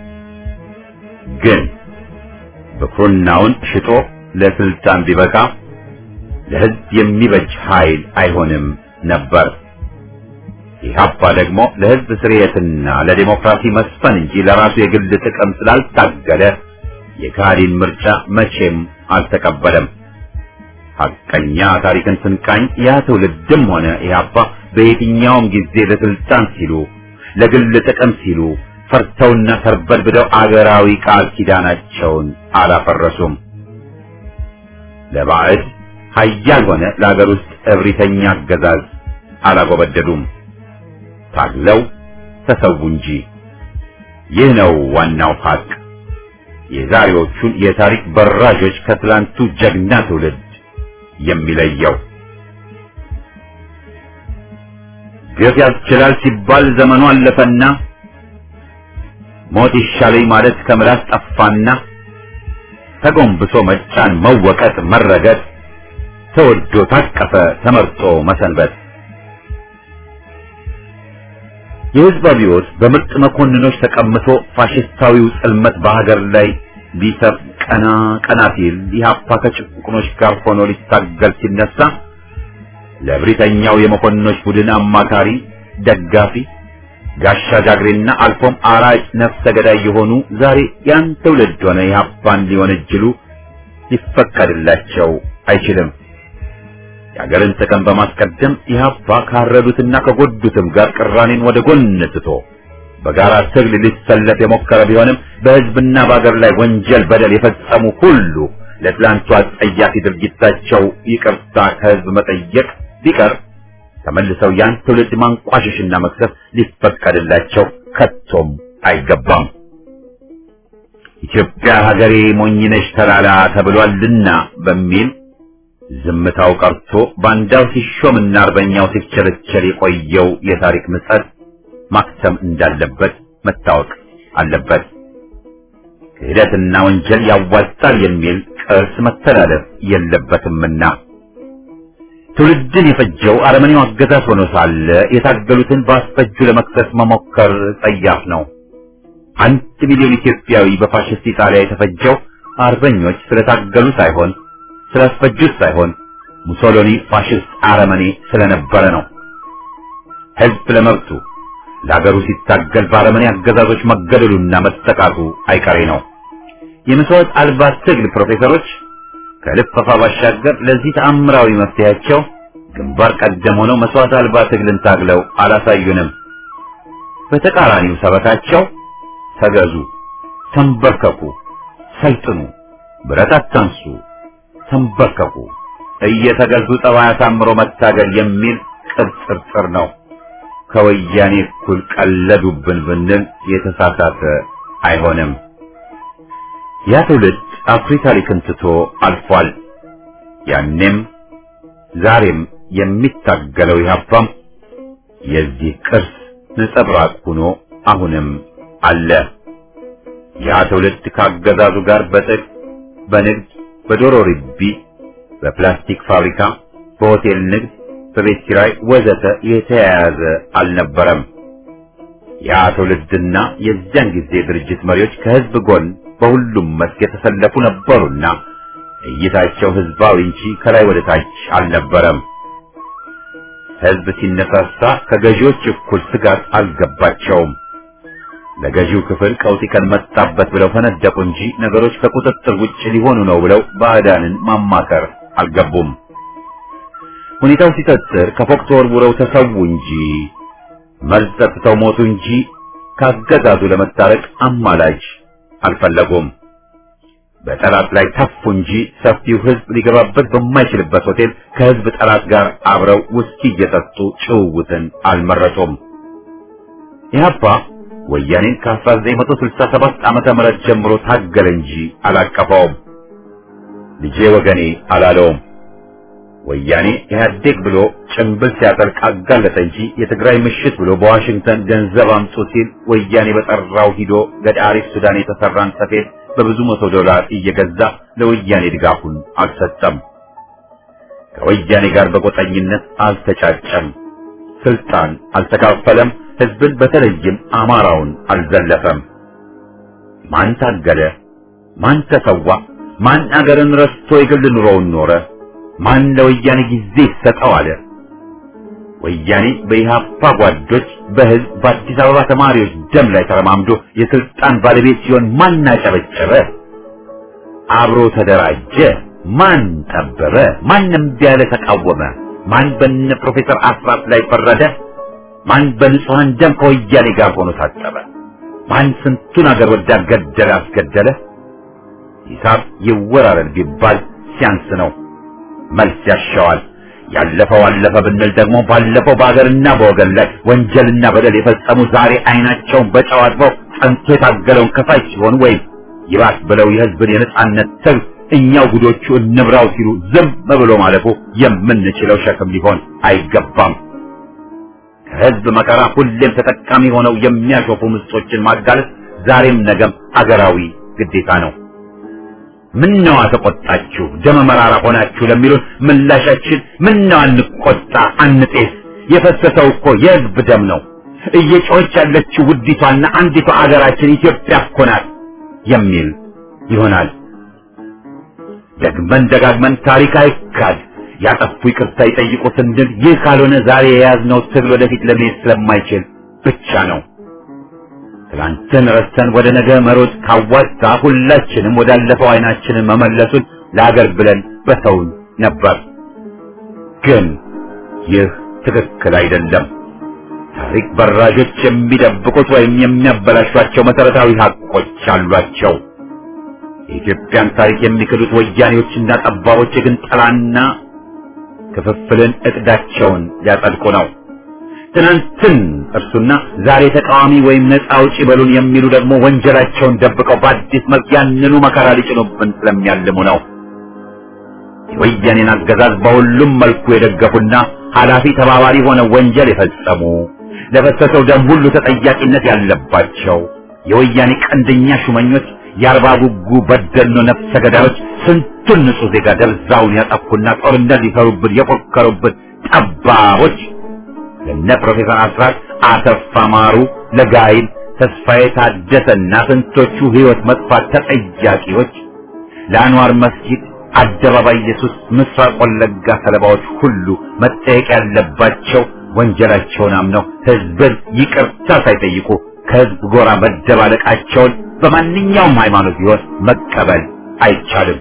[SPEAKER 1] ግን በኩርናውን ሽጦ ለስልጣን ቢበቃ ለሕዝብ የሚበጅ ኃይል አይሆንም ነበር። ኢህአፓ ደግሞ ለሕዝብ ስርየትና ለዲሞክራሲ መስፈን እንጂ ለራሱ የግል ጥቅም ስላልታገለ የካህዲን ምርጫ መቼም አልተቀበለም። ሐቀኛ ታሪክን ስንቃኝ ያ ትውልድም ሆነ ኢህአፓ በየትኛውም ጊዜ ለስልጣን ሲሉ ለግል ጥቅም ሲሉ ፈርተውና ተርበድብደው አገራዊ ቃል ኪዳናቸውን አላፈረሱም። ለባዕድ ኃያል ሆነ ለአገር ውስጥ እብሪተኛ አገዛዝ አላጎበደዱም። ታግለው ተሰዉ እንጂ ይህ ነው ዋናው ሀቅ የዛሬዎቹን የታሪክ በራዦች ከትላንቱ ጀግና ትውልድ የሚለየው። ግፍ ያስችላል ሲባል ዘመኑ አለፈና ሞት ይሻለኝ ማለት ከምላስ ጠፋና ተጎንብሶ መጫን መወቀጥ መረገጥ ተወዶ ታቀፈ ተመርጦ መሰንበት። የህዝብ አብዮት በምርጥ መኮንኖች ተቀምጦ ፋሽስታዊው ጽልመት በሀገር ላይ ሊሰፍ ቀና ቀና ሲል ኢህአፓ ከጭቁኖች ጋር ሆኖ ሊታገል ሲነሳ ለብሪተኛው የመኮንኖች ቡድን አማካሪ ደጋፊ ጋሻ ጃግሬና አልፎም አራጅ ነፍሰ ገዳይ የሆኑ ዛሬ ያን ትውልድ ሆነ ኢህአፓን ሊወነጅሉ ሊፈቀድላቸው አይችልም። የሀገርን ጥቅም በማስቀደም ኢህአፓ ካረዱትና ከጎዱትም ጋር ቅራኔን ወደ ጎን ትቶ በጋራ ትግል ሊሰለፍ የሞከረ ቢሆንም በህዝብና በሀገር ላይ ወንጀል በደል የፈጸሙ ሁሉ ለትላንቱ አጸያፊ ድርጊታቸው ይቅርታ ከህዝብ መጠየቅ ቢቀር ተመልሰው ያን ትውልድ ማንቋሸሽና መክሰስ ሊፈቀድላቸው ከቶም አይገባም። ኢትዮጵያ ሀገሬ ሞኝነሽ ተላላ ተብሏልና በሚል ዝምታው ቀርቶ ባንዳው ሲሾምና አርበኛው ሲቸለቸል የቆየው የታሪክ ምጸት ማክተም እንዳለበት መታወቅ አለበት። ክህደትና ወንጀል ያዋጣል የሚል ቅርስ መተላለፍ የለበትምና ትውልድን የፈጀው አረመኔው አገዛዝ ሆኖ ሳለ የታገሉትን ባስፈጁ ለመክሰስ መሞከር ጸያፍ ነው። አንድ ሚሊዮን ኢትዮጵያዊ በፋሽስት ኢጣሊያ የተፈጀው አርበኞች ስለታገሉ ሳይሆን ስላስፈጁት ሳይሆን ሙሶሎኒ ፋሽስት አረመኔ ስለነበረ ነው። ህዝብ ለመብቱ ለሀገሩ ሲታገል በአረመኔ አገዛዞች መገደሉና መጠቃቱ አይቀሬ ነው። የመስዋዕት አልባ ትግል ፕሮፌሰሮች ከልፈፋ ባሻገር ለዚህ ተአምራዊ መፍትሄያቸው ግንባር ቀደም ሆነው መስዋዕት አልባ ትግልን ታግለው አላሳዩንም። በተቃራኒው ሰበካቸው ተገዙ፣ ተንበርከኩ፣ ሰልጥኑ፣ ብረት አታንሱ፣ ተንበርከኩ፣ እየተገዙ ጠባይ አሳምሮ መታገል የሚል ቅብጥርጥር ነው። ከወያኔ እኩል ቀለዱብን ብንል የተሳሳተ አይሆንም። ያ ትውልድ አኩሪ ታሪክን ትቶ አልፏል። ያኔም ዛሬም የሚታገለው ኢህአፓም የዚህ ቅርስ ነጸብራቅ ሆኖ አሁንም አለ። ያ ትውልድ ካገዛዙ ጋር በጥቅ በንግድ በዶሮ ርቢ በፕላስቲክ ፋብሪካ በሆቴል ንግድ በቤት ኪራይ ወዘተ የተያያዘ አልነበረም። ያ ትውልድና የዚያን ጊዜ ድርጅት መሪዎች ከህዝብ ጎን በሁሉም መስክ የተሰለፉ ነበሩና እይታቸው ህዝባዊ እንጂ ከላይ ወደ ታች አልነበረም። ህዝብ ሲነሳሳ ከገዢዎች እኩል ስጋት አልገባቸውም። ለገዢው ክፍል ቀውጢ ቀን መጣበት ብለው ፈነደቁ እንጂ ነገሮች ከቁጥጥር ውጭ ሊሆኑ ነው ብለው ባዕዳንን ማማከር አልገቡም። ሁኔታው ሲጠጥር ከፎቅ ተወርውረው ተሰዉ እንጂ መርዝ ጠጥተው ሞቱ እንጂ ካገዛዙ ለመታረቅ አማላጅ አልፈለጉም። በጠላት ላይ ተፉ እንጂ ሰፊው ህዝብ ሊገባበት በማይችልበት ሆቴል ከህዝብ ጠላት ጋር አብረው ውስኪ እየጠጡ ጭውውትን አልመረጡም። ኢህአፓ ወያኔን ከአስራ ዘጠኝ መቶ ስልሳ ሰባት ዓመተ ምህረት ጀምሮ ታገለ እንጂ አላቀፈውም። ልጄ ወገኔ አላለውም። ወያኔ ኢህአዴግ ብሎ ጭንብል ሲያጠልቅ አጋለጠ እንጂ የትግራይ ምሽት ብሎ በዋሽንግተን ገንዘብ አምጡ ሲል ወያኔ በጠራው ሂዶ ገዳሪፍ ሱዳን የተሰራን ሰፌድ በብዙ መቶ ዶላር እየገዛ ለወያኔ ድጋፉን አልሰጠም። ከወያኔ ጋር በቆጠኝነት አልተጫጨም። ስልጣን አልተካፈለም። ህዝብን በተለይም አማራውን አልዘለፈም። ማን ታገለ? ማን ተሰዋ? ማን አገርን ረስቶ የግል ኑሮውን ኖረ? ማን ለወያኔ ጊዜ ይሰጠው አለ? ወያኔ በኢህአፓ ጓዶች በህዝብ በአዲስ አበባ ተማሪዎች ደም ላይ ተረማምዶ የስልጣን ባለቤት ሲሆን ማን አጨበጨበ? አብሮ ተደራጀ? ማን ጠበበ? ማንም ቢያለ ተቃወመ? ማን በነ ፕሮፌሰር አስራት ላይ ፈረደ? ማን በንጹሃን ደም ከወያኔ ጋር ሆኖ ታጠበ? ማን ስንቱን አገር ወዳድ ገደለ አስገደለ? ሂሳብ ይወራረድ ቢባል ሲያንስ ነው። መልስ ያሻዋል። ያለፈው አለፈ ብንል ደግሞ ባለፈው በአገርና በወገን ላይ ወንጀልና በደል የፈጸሙ ዛሬ አይናቸውን በጨው አጥበው ጸንቶ የታገለውን ከፋይ ሲሆን ወይም ይባስ ብለው የህዝብን የነጻነት ትግል እኛው ጉዶቹ እንብራው ሲሉ ዝም ብሎ ማለፉ የምንችለው ሸክም ሊሆን አይገባም። ከህዝብ መከራ ሁሌም ተጠቃሚ ሆነው የሚያሾፉ ምስጦችን ማጋለጥ ዛሬም ነገም አገራዊ ግዴታ ነው። ምነው ተቆጣችሁ ደመ መራራ ሆናችሁ ለሚሉን ምላሻችን ምነው አንቆጣ አንጤስ፣ የፈሰሰው እኮ የህዝብ ደም ነው። እየጮኸች ያለችው ውዲቷና አንዲቷ አገራችን ኢትዮጵያ እኮ ናት የሚል ይሆናል። ደግመን ደጋግመን ታሪክ አይካድ፣ ያጠፉ ይቅርታ ይጠይቁ ስንል ይህ ካልሆነ ዛሬ የያዝነው ትግል ወደፊት ለመሄድ ስለማይችል ብቻ ነው። ትላንትን ረስተን ወደ ነገ መሮጥ ካዋጣ ሁላችንም ወዳለፈው አይናችንን መመለሱን ለአገር ብለን በሰውን ነበር። ግን ይህ ትክክል አይደለም። ታሪክ በራጆች የሚደብቁት ወይም የሚያበላሿቸው መሰረታዊ ሀቆች አሏቸው። የኢትዮጵያን ታሪክ የሚክዱት ወያኔዎችና ጠባቦች ግን ጠላና ክፍፍልን እቅዳቸውን ሊያጸድቁ ነው። ትናንትን እርሱና ዛሬ ተቃዋሚ ወይም ነፃ አውጪ በሉን የሚሉ ደግሞ ወንጀላቸውን ደብቀው በአዲስ መልክ ያንኑ መከራ ሊጭኑብን ስለሚያልሙ ነው። የወያኔን አገዛዝ በሁሉም መልኩ የደገፉና ኃላፊ ተባባሪ ሆነው ወንጀል የፈጸሙ ለፈሰሰው ደም ሁሉ ተጠያቂነት ያለባቸው የወያኔ ቀንደኛ ሹመኞች፣ የአርባ ጉጉ በደልኖ ነፍሰ ገዳዮች ስንቱን ንጹህ ዜጋ ደብዛውን ያጠፉና ጦርነት ሊሰሩብን የፎከሩብን ጠባቦች ለነ ፕሮፌሰር አስራት አሰፋ ማሩ፣ ለጋይል ተስፋዬ ታደሰና ስንቶቹ ህይወት መጥፋት ተጠያቂዎች፣ ለአንዋር መስጊድ፣ አደባባይ ኢየሱስ፣ ምስራቅ ወለጋ ሰለባዎች ሁሉ መጠየቅ ያለባቸው ወንጀላቸውን አምነው ህዝብን ይቅርታ ሳይጠይቁ ከህዝብ ጎራ መደባለቃቸውን በማንኛውም ሃይማኖት ቢሆን መቀበል አይቻልም።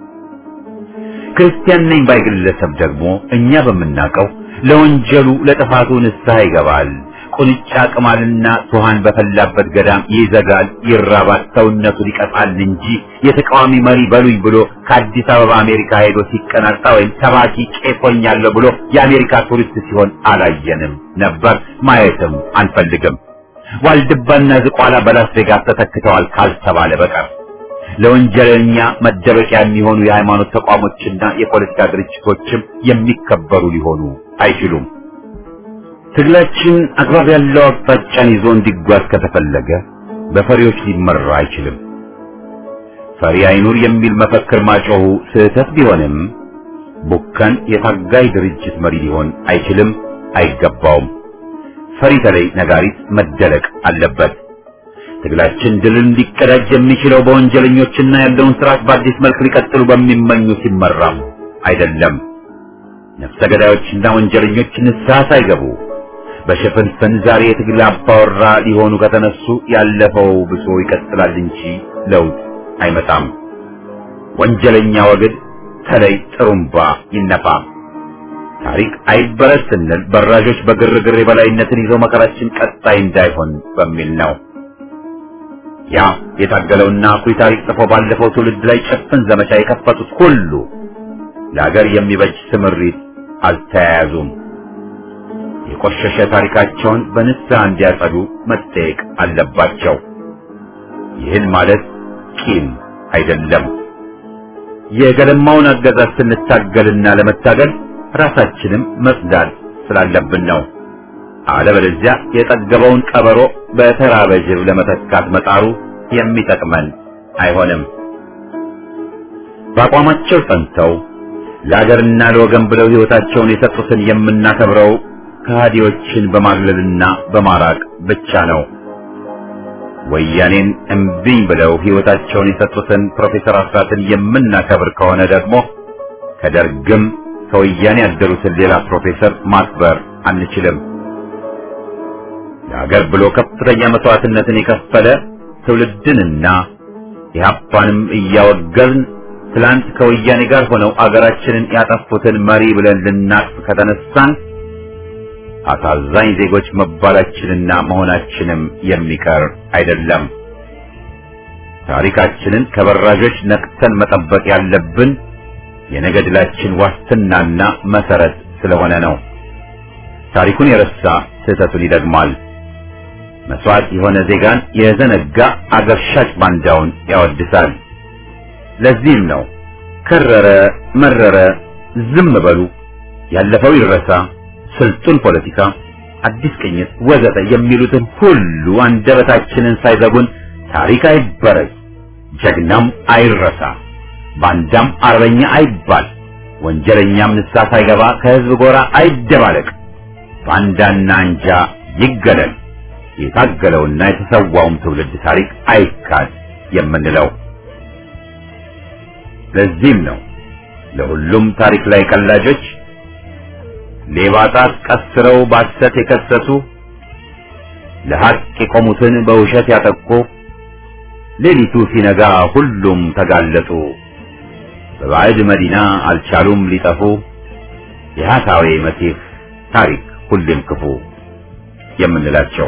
[SPEAKER 1] ክርስቲያን ነኝ ባይ ግለሰብ ደግሞ እኛ በምናውቀው ለወንጀሉ ለጥፋቱ ንስሐ ይገባል። ቁንጫ ቅማልና ሱሃን በፈላበት ገዳም ይዘጋል፣ ይራባል፣ ሰውነቱን ይቀጣል እንጂ የተቃዋሚ መሪ በሉኝ ብሎ ከአዲስ አበባ አሜሪካ ሄዶ ሲቀናጣ ወይም ሰባኪ ቄሶኛለሁ ብሎ የአሜሪካ ቱሪስት ሲሆን አላየንም ነበር፣ ማየትም አንፈልግም። ዋልድባና ዝቋላ በላስ ቬጋስ ተተክተዋል ካልተባለ በቀር ለወንጀለኛ መደበቂያ የሚሆኑ የሃይማኖት ተቋሞችና የፖለቲካ ድርጅቶችም የሚከበሩ ሊሆኑ አይችሉም። ትግላችን አግባብ ያለው አቅጣጫን ይዞ እንዲጓዝ ከተፈለገ በፈሪዎች ሊመራ አይችልም። ፈሪ አይኑር የሚል መፈክር ማጮሁ ስህተት ቢሆንም ቡከን የታጋይ ድርጅት መሪ ሊሆን አይችልም፣ አይገባውም። ፈሪ ተለይ ነጋሪት መደለቅ አለበት። ትግላችን ድልን ሊቀዳጅ የሚችለው በወንጀለኞችና ያለውን ስርዓት በአዲስ መልክ ሊቀጥሉ በሚመኙ ሲመራም አይደለም። ነፍሰ ገዳዮችና ወንጀለኞች ንስሐ ሳይገቡ በሽፍንፍን ዛሬ የትግል አባወራ ሊሆኑ ከተነሱ ያለፈው ብሶ ይቀጥላል እንጂ ለውጥ አይመጣም። ወንጀለኛ ወግድ ተለይ ጥሩምባ ይነፋ። ታሪክ አይበረስ ስንል በራጆች በግርግር የበላይነትን ይዘው መከራችን ቀጣይ እንዳይሆን በሚል ነው። ያ የታገለውና አኩሪ ታሪክ ጽፎ ባለፈው ትውልድ ላይ ጭፍን ዘመቻ የከፈቱት ሁሉ ለሀገር የሚበጅ ስምሪት አልተያያዙም። የቆሸሸ ታሪካቸውን በንስሐ እንዲያጸዱ መጠየቅ አለባቸው። ይህን ማለት ቂም አይደለም። የገለማውን አገዛዝ ስንታገልና ለመታገል ራሳችንም መጽዳት ስላለብን ነው። አለበለዚያ የጠገበውን ቀበሮ በተራበ ጅብ ለመተካት መጣሩ የሚጠቅመን አይሆንም። በአቋማቸው ጸንተው ለሀገርና ለወገን ብለው ሕይወታቸውን የሰጡትን የምናከብረው ከሃዲዎችን በማግለልና በማራቅ ብቻ ነው። ወያኔን እምቢኝ ብለው ሕይወታቸውን የሰጡትን ፕሮፌሰር አስራትን የምናከብር ከሆነ ደግሞ ከደርግም ከወያኔ ያደሩትን ሌላ ፕሮፌሰር ማክበር አንችልም። ለሀገር ብሎ ከፍተኛ መስዋዕትነትን የከፈለ ትውልድንና ኢህአፓንም እያወገዝን ትላንት ከወያኔ ጋር ሆነው አገራችንን ያጠፉትን መሪ ብለን ልናቅፍ ከተነሳን አሳዛኝ ዜጎች መባላችንና መሆናችንም የሚቀር አይደለም። ታሪካችንን ከበራዦች ነቅተን መጠበቅ ያለብን የነገ ድላችን ዋስትናና መሰረት ስለሆነ ነው። ታሪኩን የረሳ ስህተቱን ይደግማል። መስዋዕት የሆነ ዜጋን የዘነጋ አገር ሻጭ ባንዳውን ያወድሳል። ለዚህም ነው ከረረ መረረ ዝም በሉ፣ ያለፈው ይረሳ፣ ስልጡን ፖለቲካ፣ አዲስ ቅኝት ወዘተ የሚሉትን ሁሉ አንደበታችንን ሳይዘጉን ታሪክ አይበረዝ፣ ጀግናም አይረሳ፣ ባንዳም አርበኛ አይባል፣ ወንጀለኛም ንስሐ ሳይገባ ከህዝብ ጎራ አይደባለቅ፣ ባንዳና አንጃ ይገለል፣ የታገለውና የተሰዋውም ትውልድ ታሪክ አይካድ የምንለው። ለዚህም ነው ለሁሉም ታሪክ ላይ ቀላጆች ሌባ ጣት ቀስረው ባሰት የከሰሱ ለሐቅ የቆሙትን በውሸት ያጠቁ ሌሊቱ ሲነጋ ሁሉም ተጋለጡ፣ በባዕድ መዲና አልቻሉም ሊጠፉ፣ የሐሳዌ መሲህ ታሪክ ሁሌም ክፉ የምንላቸው።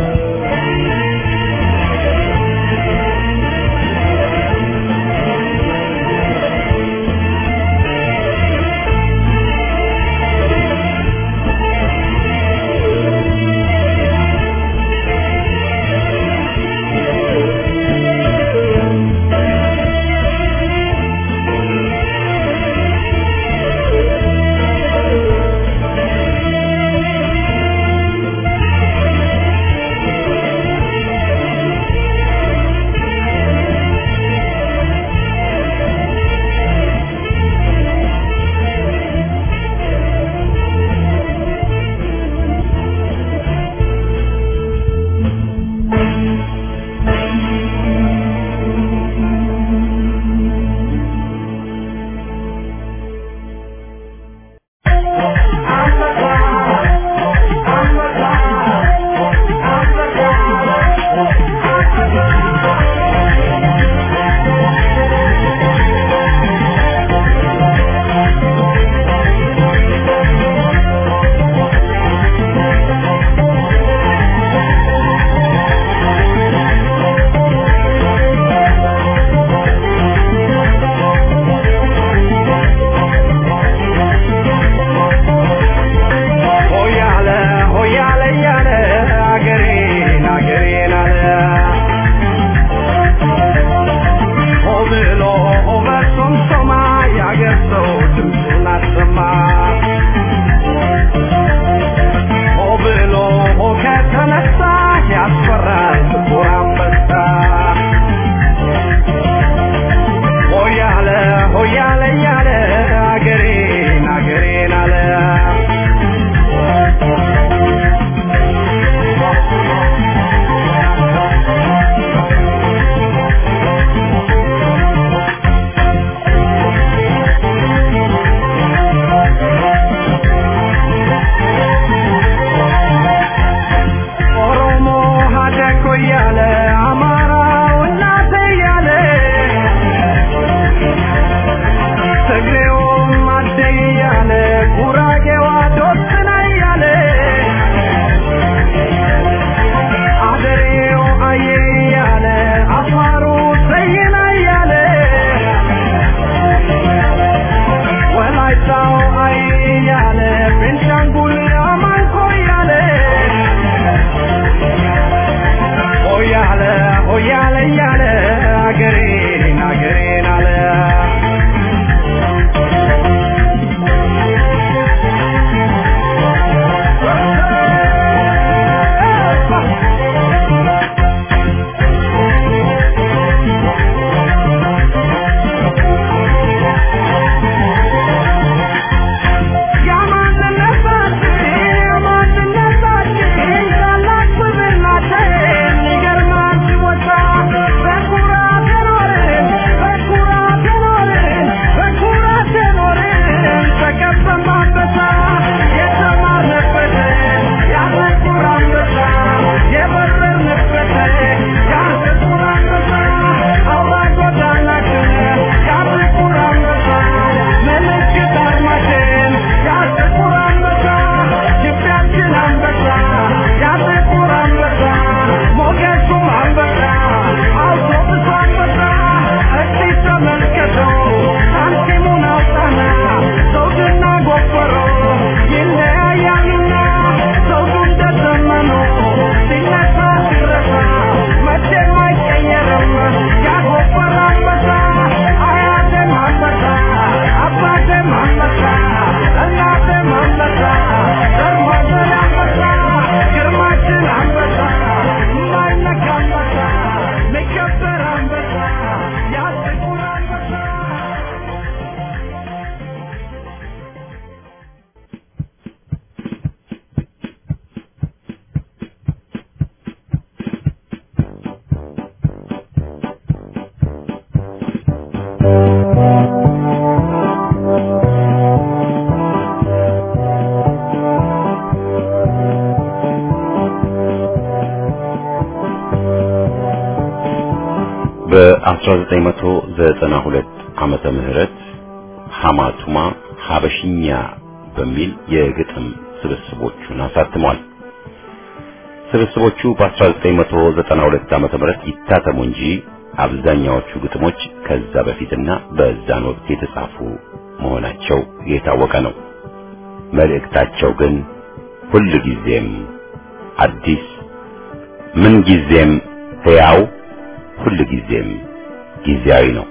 [SPEAKER 1] በአስራ ዘጠኝ መቶ ዘጠና ሁለት ዓመተ ምህረት ሐማቱማ ሐበሽኛ በሚል የግጥም ስብስቦቹን አሳትሟል። ስብስቦቹ በአስራ ዘጠኝ መቶ ዘጠና ሁለት ዓመተ ምህረት ይታተሙ እንጂ አብዛኛዎቹ ግጥሞች ከዛ በፊትና በዛን ወቅት የተጻፉ መሆናቸው የታወቀ ነው። መልእክታቸው ግን ሁሉ ጊዜም አዲስ፣ ምን ጊዜም ሕያው፣ ሁሉ ጊዜም ጊዜያዊ ነው።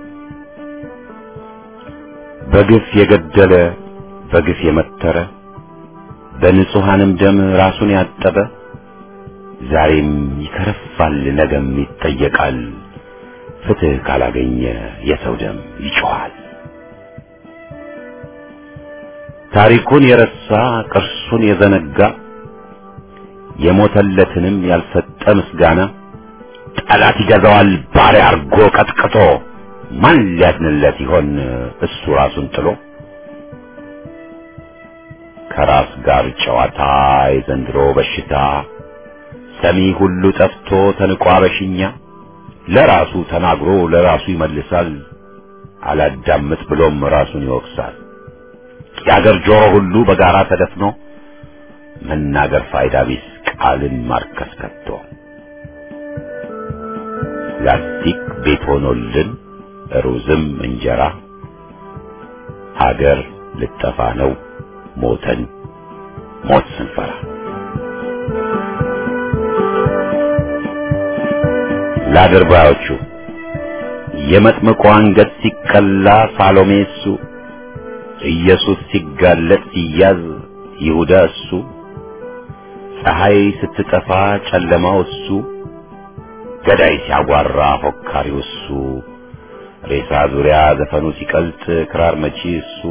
[SPEAKER 1] በግፍ የገደለ በግፍ የመተረ በንጹሃንም ደም ራሱን ያጠበ ዛሬም ይከረፋል፣ ነገም ይጠየቃል። ፍትህ ካላገኘ የሰው ደም ይጮሃል። ታሪኩን የረሳ ቅርሱን የዘነጋ የሞተለትንም ያልሰጠ ምስጋና ጠላት ይገዛዋል ባሪያ አርጎ ቀጥቅጦ። ማን ሊያድንለት ይሆን እሱ ራሱን ጥሎ? ከራስ ጋር ጨዋታ የዘንድሮ በሽታ ሰሚ ሁሉ ጠፍቶ ተንቆ አበሽኛ ለራሱ ተናግሮ ለራሱ ይመልሳል። አላዳምጥ ብሎም ራሱን ይወቅሳል። የአገር ጆሮ ሁሉ በጋራ ተደፍኖ መናገር ፋይዳ ቢስ ቃልን ማርከስ ከቶ ላስቲክ ቤት ሆኖልን ሩዝም እንጀራ ሀገር ልጠፋ ነው ሞተን ሞት ስንፈራ። ለአድርባዮቹ የመጥምቁ አንገት ሲቀላ ሳሎሜ እሱ፣ ኢየሱስ ሲጋለጥ ሲያዝ ይሁዳ እሱ፣ ፀሐይ ስትጠፋ ጨለማው እሱ፣ ገዳይ ሲያጓራ ፎካሪው እሱ፣ ሬሳ ዙሪያ ዘፈኑ ሲቀልጥ ክራር መቺ እሱ፣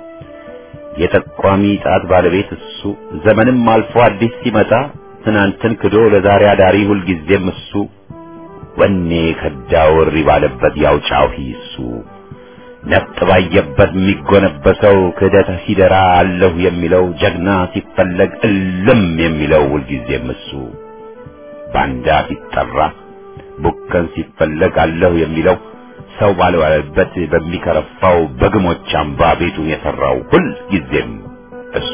[SPEAKER 1] የጠቋሚ ጣት ባለቤት እሱ፣ ዘመንም አልፎ አዲስ ሲመጣ ትናንትን ክዶ ለዛሬ አዳሪ ሁልጊዜም እሱ፣ ወኔ ከዳው እሪ ባለበት ያውጫው እሱ፣ ነፍጥ ባየበት የሚጎነበሰው ክህደት ሲደራ አለሁ የሚለው ጀግና ሲፈለግ እልም የሚለው ሁልጊዜም እሱ፣ ባንዳ ሲጠራ ቡከን ሲፈለግ አለሁ የሚለው ሰው ባልዋለበት በሚከረፋው በግሞች አምባ ቤቱን የሰራው ሁልጊዜም እሱ።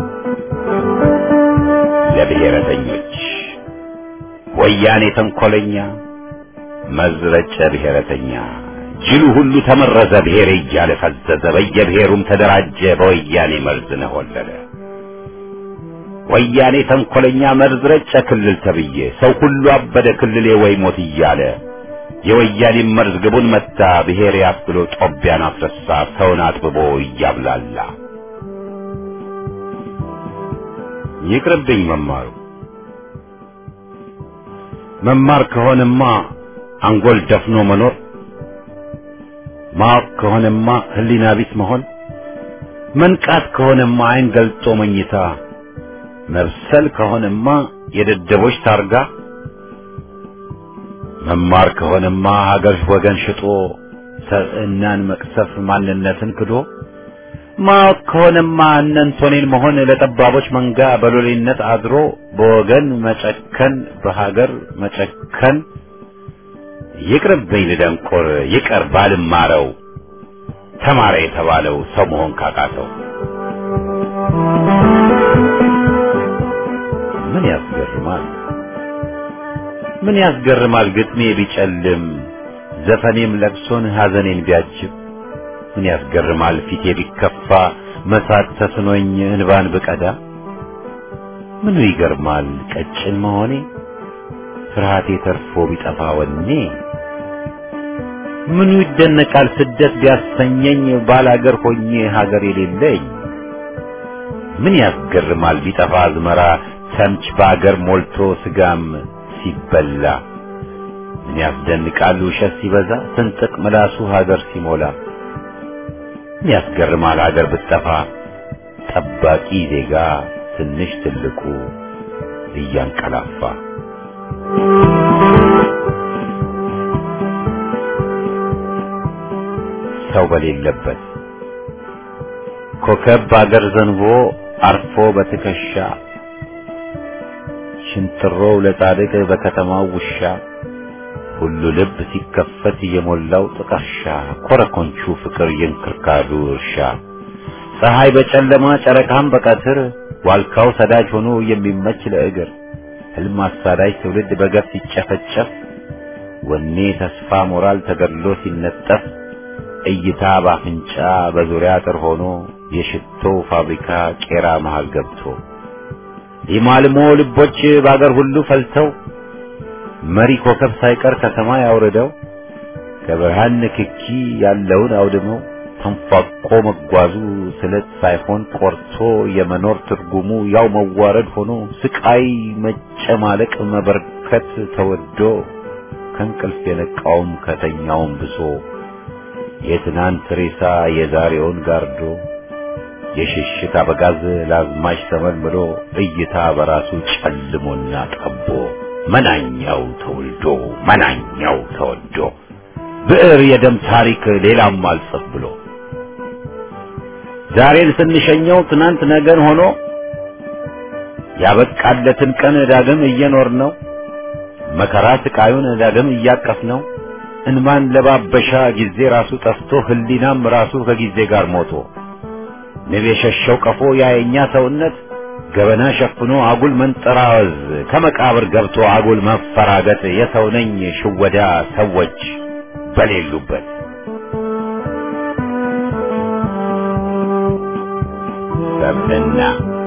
[SPEAKER 1] ለብሔረተኞች ወያኔ ተንኮለኛ መዝረጨ ብሔረተኛ ጅሉ ሁሉ ተመረዘ ብሔር እያለ ፈዘዘ በየብሔሩም ተደራጀ በወያኔ መርዝ ነሆለለ። ወያኔ ተንኮለኛ መርዝ ረጨ ክልል ተብዬ ሰው ሁሉ አበደ ክልሌ ወይ ሞት እያለ የወያኔ መርዝ ግቡን መታ ብሔር ያስብሎ ጦቢያን አስረሳ ሰውን አጥብቦ እያብላላ። ይቅርብኝ መማሩ መማር ከሆነማ አንጎል ደፍኖ መኖር፣ ማወቅ ከሆነማ ህሊና ቢስ መሆን፣ መንቃት ከሆነማ አይን ገልጦ መኝታ፣ መብሰል ከሆነማ የደደቦች ታርጋ፣ መማር ከሆነማ ሀገር ወገን ሽጦ ሰብዕናን መቅሰፍ ማንነትን ክዶ፣ ማወቅ ከሆነማ እነንቶኔን መሆን ለጠባቦች መንጋ በሎሌነት አድሮ በወገን መጨከን በሀገር መጨከን። ይቅርብኝ ልደንቆር ይቀር ባልማረው ተማረ የተባለው ሰው መሆን ካቃተው። ምን ያስገርማል ምን ያስገርማል ግጥሜ ቢጨልም ዘፈኔም ለቅሶን ሐዘኔን ቢያጅብ። ምን ያስገርማል ፊቴ ቢከፋ መሳት ተስኖኝ እንባን ብቀዳ። ምኑ ይገርማል ቀጭን መሆኔ ፍርሃቴ ተርፎ ቢጠፋ ወኔ። ምኑ ይደነቃል ስደት ቢያሰኘኝ ባላገር ሆኜ ሀገር የሌለኝ። ምን ያስገርማል ቢጠፋ አዝመራ ሰምች በአገር ሞልቶ ስጋም ሲበላ። ምን ያስደንቃል ውሸት ሲበዛ ስንጥቅ ምላሱ ሀገር ሲሞላ። ምን ያስገርማል ሀገር ብትጠፋ ጠባቂ ዜጋ ትንሽ ትልቁ እያንቀላፋ። ሰው በሌለበት ኮከብ በአገር ዘንቦ አርፎ በትከሻ ሽንጥሮው ለጻድቅ በከተማው ውሻ ሁሉ ልብ ሲከፈት የሞላው ጥቀርሻ ኮረኮንቹ ፍቅር የንክርካዱ እርሻ ፀሐይ በጨለማ ጨረቃም በቀትር ዋልካው ሰዳጅ ሆኖ የሚመች ለእግር ህልም አሳዳጅ ትውልድ በገፍ ሲጨፈጨፍ ወኔ ተስፋ ሞራል ተገድሎ ሲነጠፍ እይታ ባፍንጫ በዙሪያ ጥር ሆኖ የሽቶ ፋብሪካ ቄራ መሃል ገብቶ የማልሞ ልቦች ባገር ሁሉ ፈልተው መሪ ኮከብ ሳይቀር ከሰማይ አውርደው ከብርሃን ንክኪ ያለውን አውድመው ተንፋቆ መጓዙ ስለት ሳይሆን ቆርቶ የመኖር ትርጉሙ ያው መዋረድ ሆኖ ስቃይ መጨማለቅ መበርከት ተወዶ ከንቅልፍ የነቃውም ከተኛውም ብሶ የትናንት ሬሳ የዛሬውን ጋርዶ የሽሽት አበጋዝ ላዝማች ተመልምሎ እይታ በራሱ ጨልሞና ጠቦ መናኛው ተወልዶ መናኛው ተወዶ ብዕር የደም ታሪክ ሌላም አልጽፍ ብሎ ዛሬን ስንሸኘው ትናንት ነገን ሆኖ ያበቃለትን ቀን ዳግም እየኖር ነው መከራ ስቃዩን ዳግም እያቀፍ ነው እንማን ለባበሻ ጊዜ ራሱ ጠፍቶ ህሊናም ራሱ ከጊዜ ጋር ሞቶ ንብ የሸሸው ቀፎ ያየኛ ሰውነት ገበና ሸፍኖ አጉል መንጠራወዝ ከመቃብር ገብቶ አጉል መፈራገጥ የሰው ነኝ ሽወዳ ሰዎች በሌሉበት ሰብና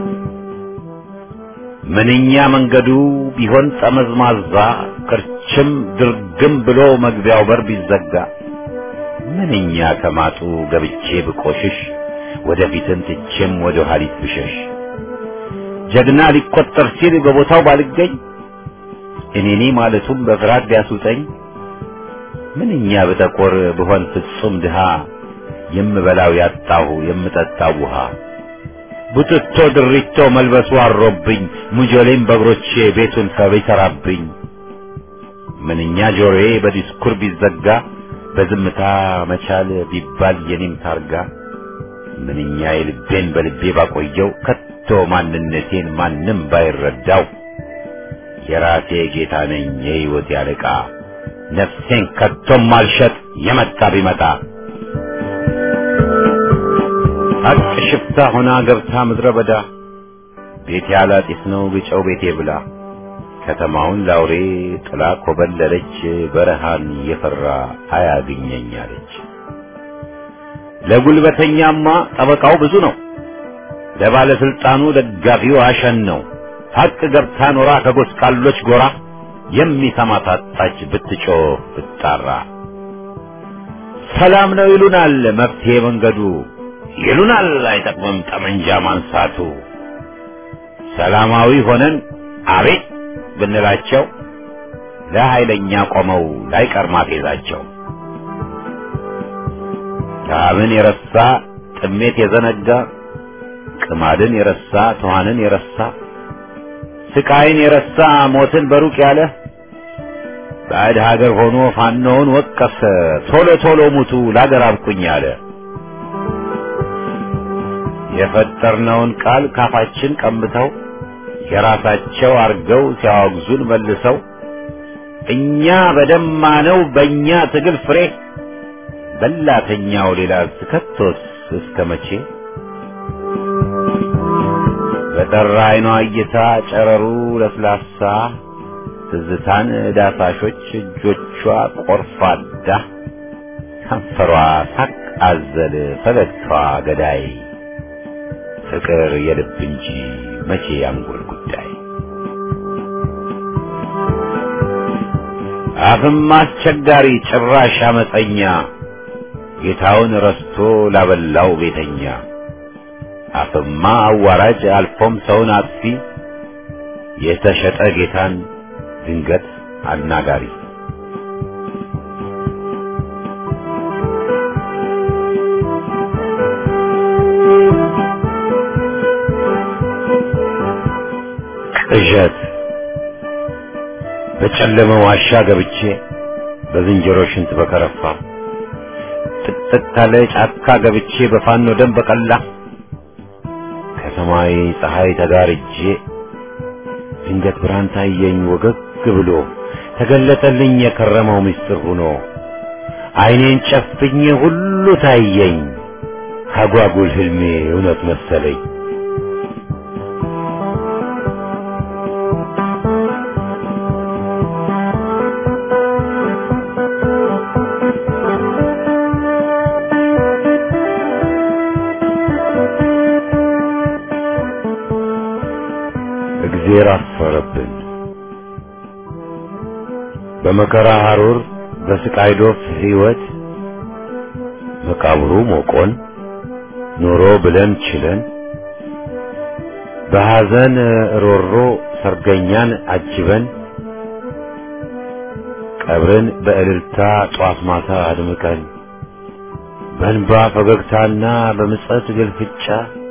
[SPEAKER 1] ምንኛ መንገዱ ቢሆን ጠመዝማዛ ክርችም ድርግም ብሎ መግቢያው በር ቢዘጋ ምንኛ ከማጡ ገብቼ ብቆሽሽ ወደፊትን ትቼም ወደ ኋሊት ብሸሽ ጀግና ሊቆጠር ሲል በቦታው ባልገኝ እኔኔ ማለቱም በፍርሃት ቢያስውጠኝ ምንኛ በተቆር ብሆን ፍጹም ድሃ የምበላው ያጣሁ የምጠጣው ውሃ ቡትቶ ድሪቶ መልበሱ አሮብኝ ሙጆሌም በእግሮቼ ቤቱን ሰራብኝ ምንኛ ጆሮዬ በዲስኩር ቢዘጋ በዝምታ መቻል ቢባል የኔም ታርጋ ምንኛ የልቤን በልቤ ባቆየው ከቶ ማንነቴን ማንም ባይረዳው የራሴ ጌታ ነኝ የሕይወት ያለቃ ነፍሴን ከቶም ማልሸጥ የመጣ ቢመጣ ሀቅ ሽፍታ ሆና ገብታ ምድረ በዳ ቤት ያላጢስ ነው ግጨው ቤቴ ብላ ከተማውን ላውሬ ጥላ ኮበለለች በረሃን የፈራ አያግኘኛለች ለጉልበተኛማ ጠበቃው ብዙ ነው ለባለስልጣኑ ደጋፊው አሸን ነው ሀቅ ገብታ ኖራ ከጎስቋሎች ጎራ የሚሰማ ታጣች ብትጮህ ብትጣራ ሰላም ነው ይሉናል መፍትሄ መንገዱ ይሉናል አይጠቅምም ጠመንጃ ማንሳቱ ሰላማዊ ሆነን አቤት ብንላቸው ለኃይለኛ ቆመው ላይቀር ማፌዛቸው ራብን የረሳ ጥሜት የዘነጋ ቅማድን የረሳ ተዋንን የረሳ ስቃይን የረሳ ሞትን በሩቅ ያለ ባዕድ ሀገር ሆኖ ፋኖውን ወቀሰ ቶሎ ቶሎ ሙቱ ላገር አብቁኝ አለ የፈጠርነውን ቃል ካፋችን ቀምተው የራሳቸው አርገው ሲያወግዙን መልሰው እኛ በደማነው በእኛ ትግል ፍሬ በላተኛው ሌላ ስከቶስ እስከመቼ በጠራ አይኗ እይታ ጨረሩ ለስላሳ ትዝታን ዳሳሾች እጆቿ ቆርፋዳ ከንፈሯ ሳቅ አዘል ፈገግታዋ ገዳይ ፍቅር የልብ እንጂ መቼ ያንጎል ጉዳይ አፍም አስቸጋሪ ጭራሽ አመፀኛ ጌታውን ረስቶ ላበላው ቤተኛ አፍማ አዋራጅ አልፎም ሰውን አጥፊ የተሸጠ ጌታን ድንገት አናጋሪ ቅዠት በጨለመ ዋሻ ገብቼ በዝንጀሮ ሽንት በከረፋ ጥቅጥቅ ካለ ጫካ ገብቼ በፋኖ ደም በቀላ ከሰማይ ፀሐይ ተጋርጄ ድንገት ብርሃን ታየኝ ወገግ ብሎ ተገለጠልኝ የከረመው ምስጢር ሆኖ አይኔን ጨፍኜ ሁሉ ታየኝ ካጓጉል ህልሜ እውነት መሰለኝ እግዚአብሔር አፈረብን በመከራ ሐሩር በስቃይ ዶፍ ህይወት መቃብሩ ሞቆን ኖሮ ብለን ችለን በሐዘን ሮሮ ሰርገኛን አጅበን ቀብርን በእልልታ ጧት ማታ አድምቀን በእንባ ፈገግታና በምጸት ግልፍጫ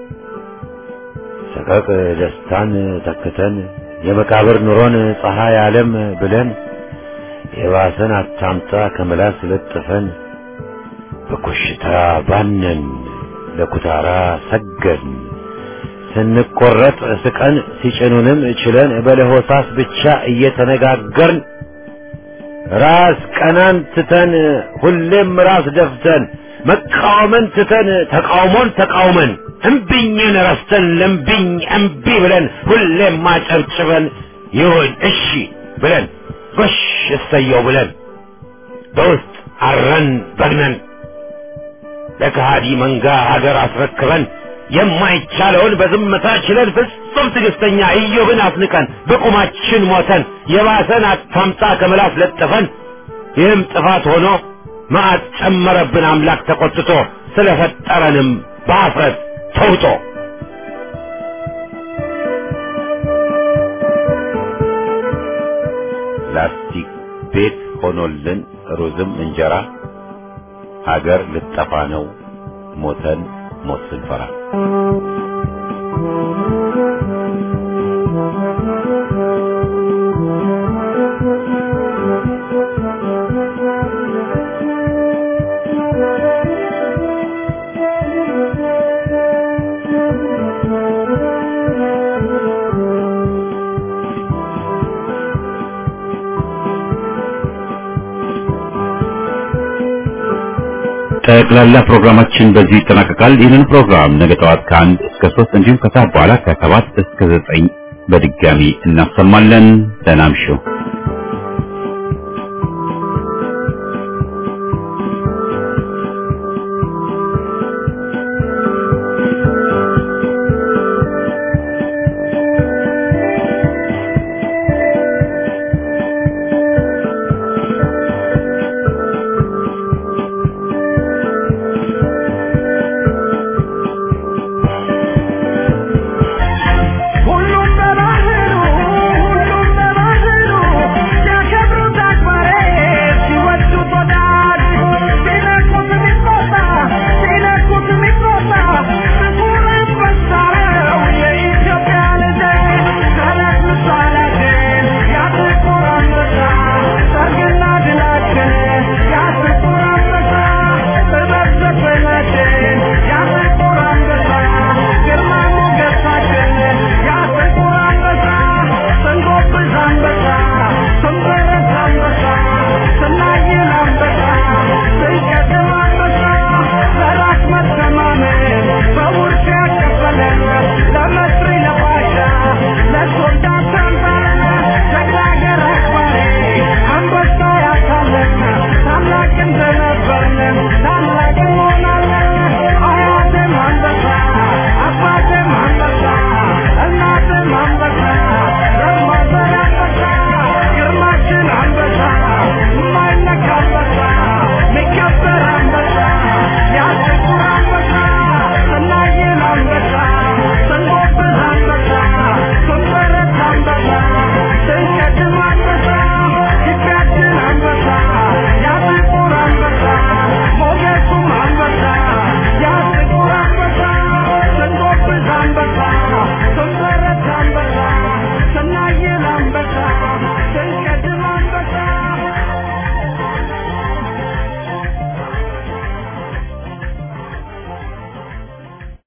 [SPEAKER 1] ሰቀቅ ደስታን ተክተን የመቃብር ኑሮን ፀሐይ ዓለም ብለን የባሰን አታምጣ ከመላስ ለጥፈን በኮሽታ ባነን ለኩታራ ሰገድን ስንቆረጥ ስቀን ሲጭኑንም ችለን በለሆሳስ ብቻ እየተነጋገርን ራስ ቀናን ትተን ሁሌም ራስ ደፍተን መቃወምን ትተን ተቃውሞን ተቃውመን እምቢኝን ረስተን ለምቢኝ እምቢ ብለን ሁሌም ማጨብጭበን ይሁን እሺ ብለን ጎሽ እሰየው ብለን በውስጥ አረን በግነን ለከሃዲ መንጋ ሀገር አስረክበን የማይቻለውን በዝምታ ችለን ፍጹም ትዕግስተኛ ኢዮብን አስንቀን በቁማችን ሞተን የባሰን አታምጣ ከመላስ ለጥፈን ይህም ጥፋት ሆኖ መዓት ጨመረብን አምላክ ተቆጥቶ ስለፈጠረንም በአፍረት ተውጦ ላስቲክ ቤት ሆኖልን ሩዝም እንጀራ ሀገር ልጠፋ ነው ሞተን ሞት ስንፈራ ጠቅላላ ፕሮግራማችን በዚህ ይጠናቀቃል። ይህንን ፕሮግራም ነገ ጠዋት ከአንድ እስከ ሶስት እንዲሁም ከሰዓት በኋላ ከሰባት እስከ ዘጠኝ በድጋሚ እናሰማለን። ደህና እምሹ።